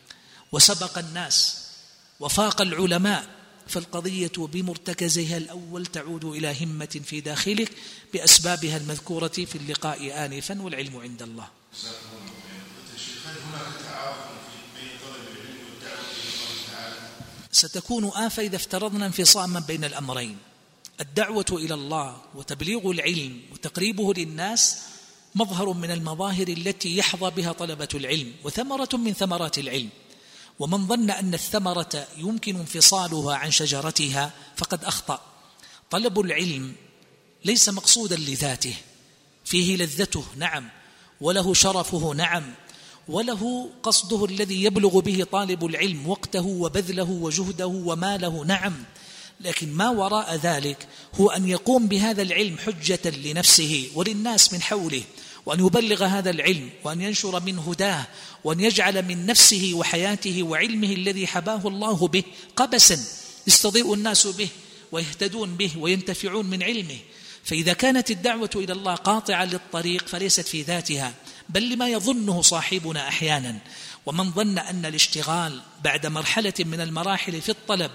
وسبق الناس وفاق العلماء. فالقضية بمرتكزها الأول تعود إلى همة في داخلك بأسبابها المذكورة في اللقاء آنفا، والعلم عند الله. ستكون آفة إذا افترضنا انفصاما بين الأمرين. الدعوة إلى الله وتبليغ العلم وتقريبه للناس مظهر من المظاهر التي يحظى بها طلبة العلم وثمرة من ثمرات العلم، ومن ظن أن الثمرة يمكن انفصالها عن شجرتها فقد أخطأ. طلب العلم ليس مقصودا لذاته، فيه لذته نعم وله شرفه نعم وله قصده الذي يبلغ به طالب العلم وقته وبذله وجهده وماله، نعم، لكن ما وراء ذلك هو أن يقوم بهذا العلم حجة لنفسه وللناس من حوله، وأن يبلغ هذا العلم وأن ينشر من هداه، وأن يجعل من نفسه وحياته وعلمه الذي حباه الله به قبسا يستضيء الناس به ويهتدون به وينتفعون من علمه. فإذا كانت الدعوة إلى الله قاطعة للطريق فليست في ذاتها، بل لما يظنه صاحبنا أحيانا. ومن ظن أن الاشتغال بعد مرحلة من المراحل في الطلب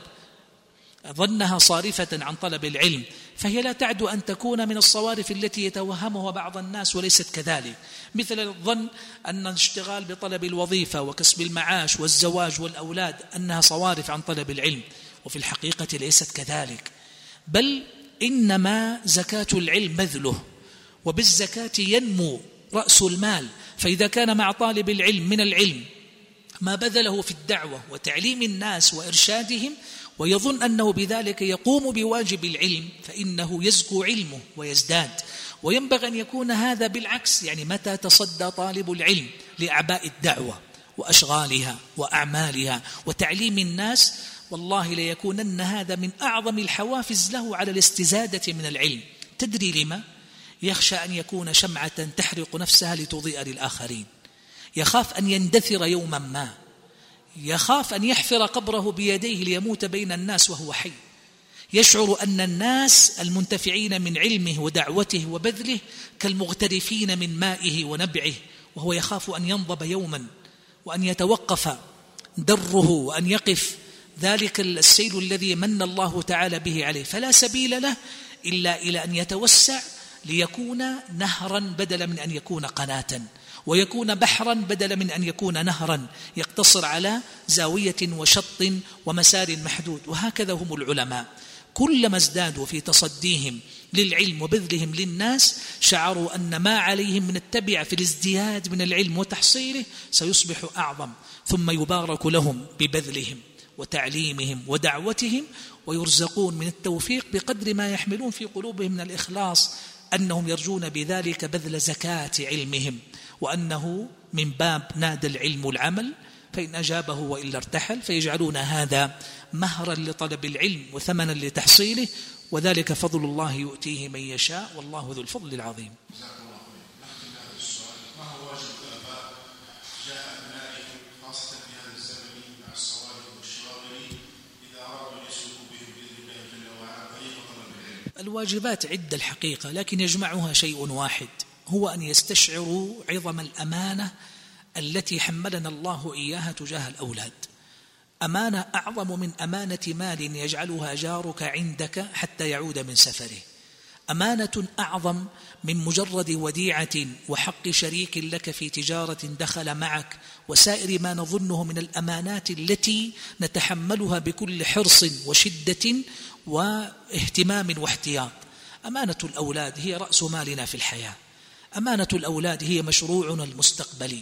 ظنها صارفة عن طلب العلم، فهي لا تعد أن تكون من الصوارف التي يتوهمها بعض الناس وليست كذلك، مثل الظن أن الاشتغال بطلب الوظيفة وكسب المعاش والزواج والأولاد أنها صوارف عن طلب العلم، وفي الحقيقة ليست كذلك، بل إنما زكاة العلم بذله، وبالزكاة ينمو رأس المال. فإذا كان مع طالب العلم من العلم ما بذله في الدعوة وتعليم الناس وإرشادهم ويظن أنه بذلك يقوم بواجب العلم، فإنه يزكو علمه ويزداد. وينبغي أن يكون هذا بالعكس، يعني متى تصدى طالب العلم لأعباء الدعوة وأشغالها وأعمالها وتعليم الناس، والله ليكونن هذا من أعظم الحوافز له على الاستزادة من العلم. تدري لما؟ يخشى أن يكون شمعة تحرق نفسها لتضيء للآخرين، يخاف أن يندثر يوما ما، يخاف أن يحفر قبره بيديه ليموت بين الناس وهو حي، يشعر أن الناس المنتفعين من علمه ودعوته وبذله كالمغترفين من مائه ونبعه، وهو يخاف أن ينضب يوما وأن يتوقف دره وأن يقف ذلك السيل الذي من الله تعالى به عليه، فلا سبيل له إلا إلى أن يتوسع ليكون نهرا بدلا من أن يكون قناة، ويكون بحرا بدلا من أن يكون نهرا يقتصر على زاوية وشط ومسار محدود. وهكذا هم العلماء، كلما ازدادوا في تصديهم للعلم وبذلهم للناس شعروا أن ما عليهم من التبع في الازدياد من العلم وتحصيله سيصبح أعظم، ثم يبارك لهم ببذلهم وتعليمهم ودعوتهم، ويرزقون من التوفيق بقدر ما يحملون في قلوبهم من الإخلاص، أنهم يرجون بذلك بذل زكاة علمهم، وأنه من باب نادى العلم العمل، فإن أجابه وإلا ارتحل، فيجعلون هذا مهرا لطلب العلم وثمنا لتحصيله، وذلك فضل الله يؤتيه من يشاء، والله ذو الفضل العظيم. الواجبات عدة الحقيقة، لكن يجمعها شيء واحد، هو أن يستشعروا عظم الأمانة التي حملنا الله إياها تجاه الأولاد. أمانة أعظم من أمانة مال يجعلها جارك عندك حتى يعود من سفره، أمانة أعظم من مجرد وديعة وحق شريك لك في تجارة دخل معك، وسائر ما نظنه من الأمانات التي نتحملها بكل حرص وشدة واهتمام واحتياط. أمانة الأولاد هي رأس مالنا في الحياة، أمانة الأولاد هي مشروعنا المستقبلي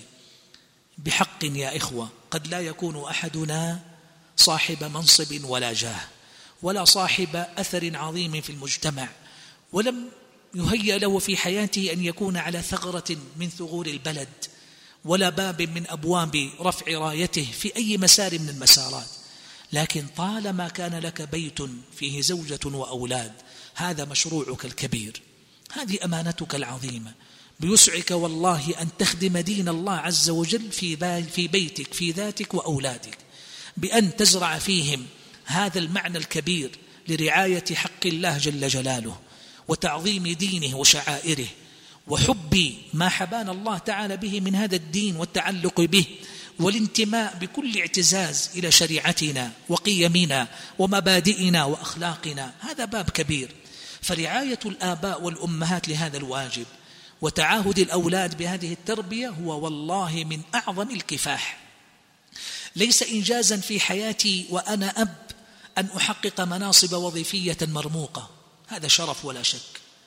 بحق يا إخوة. قد لا يكون أحدنا صاحب منصب ولا جاه ولا صاحب أثر عظيم في المجتمع، ولم يهيأ له في حياته أن يكون على ثغرة من ثغور البلد ولا باب من أبواب رفع رايته في أي مسار من المسارات، لكن طالما كان لك بيت فيه زوجة وأولاد هذا مشروعك الكبير، هذه أمانتك العظيمة. بيسعك والله أن تخدم دين الله عز وجل في بيتك في ذاتك وأولادك، بأن تزرع فيهم هذا المعنى الكبير لرعاية حق الله جل جلاله وتعظيم دينه وشعائره وحب ما حبانا الله تعالى به من هذا الدين والتعلق به، والانتماء بكل اعتزاز إلى شريعتنا وقيمنا ومبادئنا وأخلاقنا. هذا باب كبير، فرعاية الآباء والأمهات لهذا الواجب وتعاهد الأولاد بهذه التربية هو والله من أعظم الكفاح. ليس إنجازا في حياتي وأنا أب أن أحقق مناصب وظيفية مرموقة، هذا شرف ولا شك.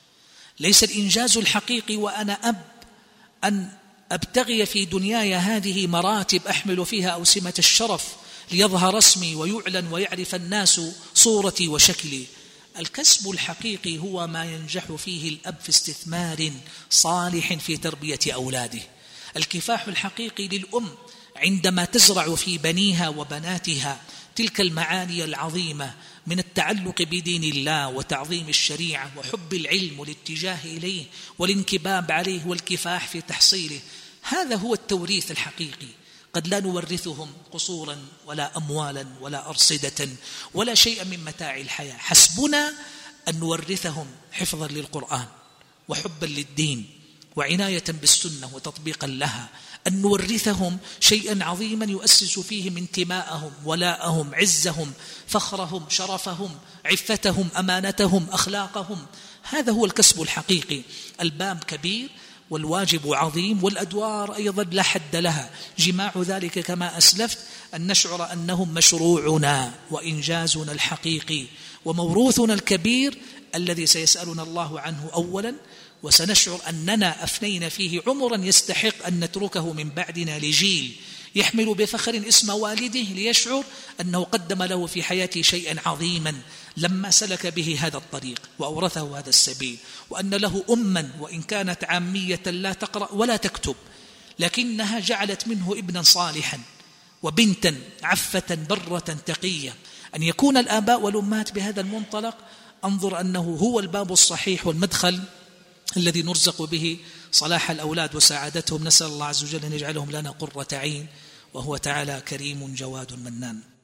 ليس الإنجاز الحقيقي وأنا أب أن أبتغي في دنياي هذه مراتب أحمل فيها أوسمة الشرف ليظهر اسمي ويعلن ويعرف الناس صورتي وشكلي. الكسب الحقيقي هو ما ينجح فيه الأب في استثمار صالح في تربية أولاده. الكفاح الحقيقي للأم عندما تزرع في بنيها وبناتها تلك المعاني العظيمة من التعلق بدين الله وتعظيم الشريعة وحب العلم والاتجاه إليه والانكباب عليه والكفاح في تحصيله. هذا هو التوريث الحقيقي. قد لا نورثهم قصورا ولا أموالا ولا أرصدة ولا شيء من متاع الحياة، حسبنا أن نورثهم حفظا للقرآن وحبا للدين وعناية بالسنة وتطبيقا لها، أن نورثهم شيئا عظيما يؤسس فيهم انتماءهم، ولاءهم، عزهم، فخرهم، شرفهم، عفتهم، أمانتهم، أخلاقهم. هذا هو الكسب الحقيقي. الباب كبير والواجب عظيم والأدوار أيضا لا حد لها. جماع ذلك كما أسلفت أن نشعر أنهم مشروعنا وإنجازنا الحقيقي وموروثنا الكبير الذي سيسألنا الله عنه أولا، وسنشعر أننا أفنينا فيه عمرا يستحق أن نتركه من بعدنا لجيل يحمل بفخر اسم والده ليشعر أنه قدم له في حياته شيئا عظيما لما سلك به هذا الطريق وأورثه هذا السبيل، وأن له أما وإن كانت عامية لا تقرأ ولا تكتب لكنها جعلت منه ابنا صالحا وبنتا عفة برة تقية. أن يكون الآباء والأمهات بهذا المنطلق أنظر أنه هو الباب الصحيح والمدخل الذي نرزق به صلاح الأولاد وسعادتهم. نسأل الله عز وجل أن يجعلهم لنا قرة عين، وهو تعالى كريم جواد منان.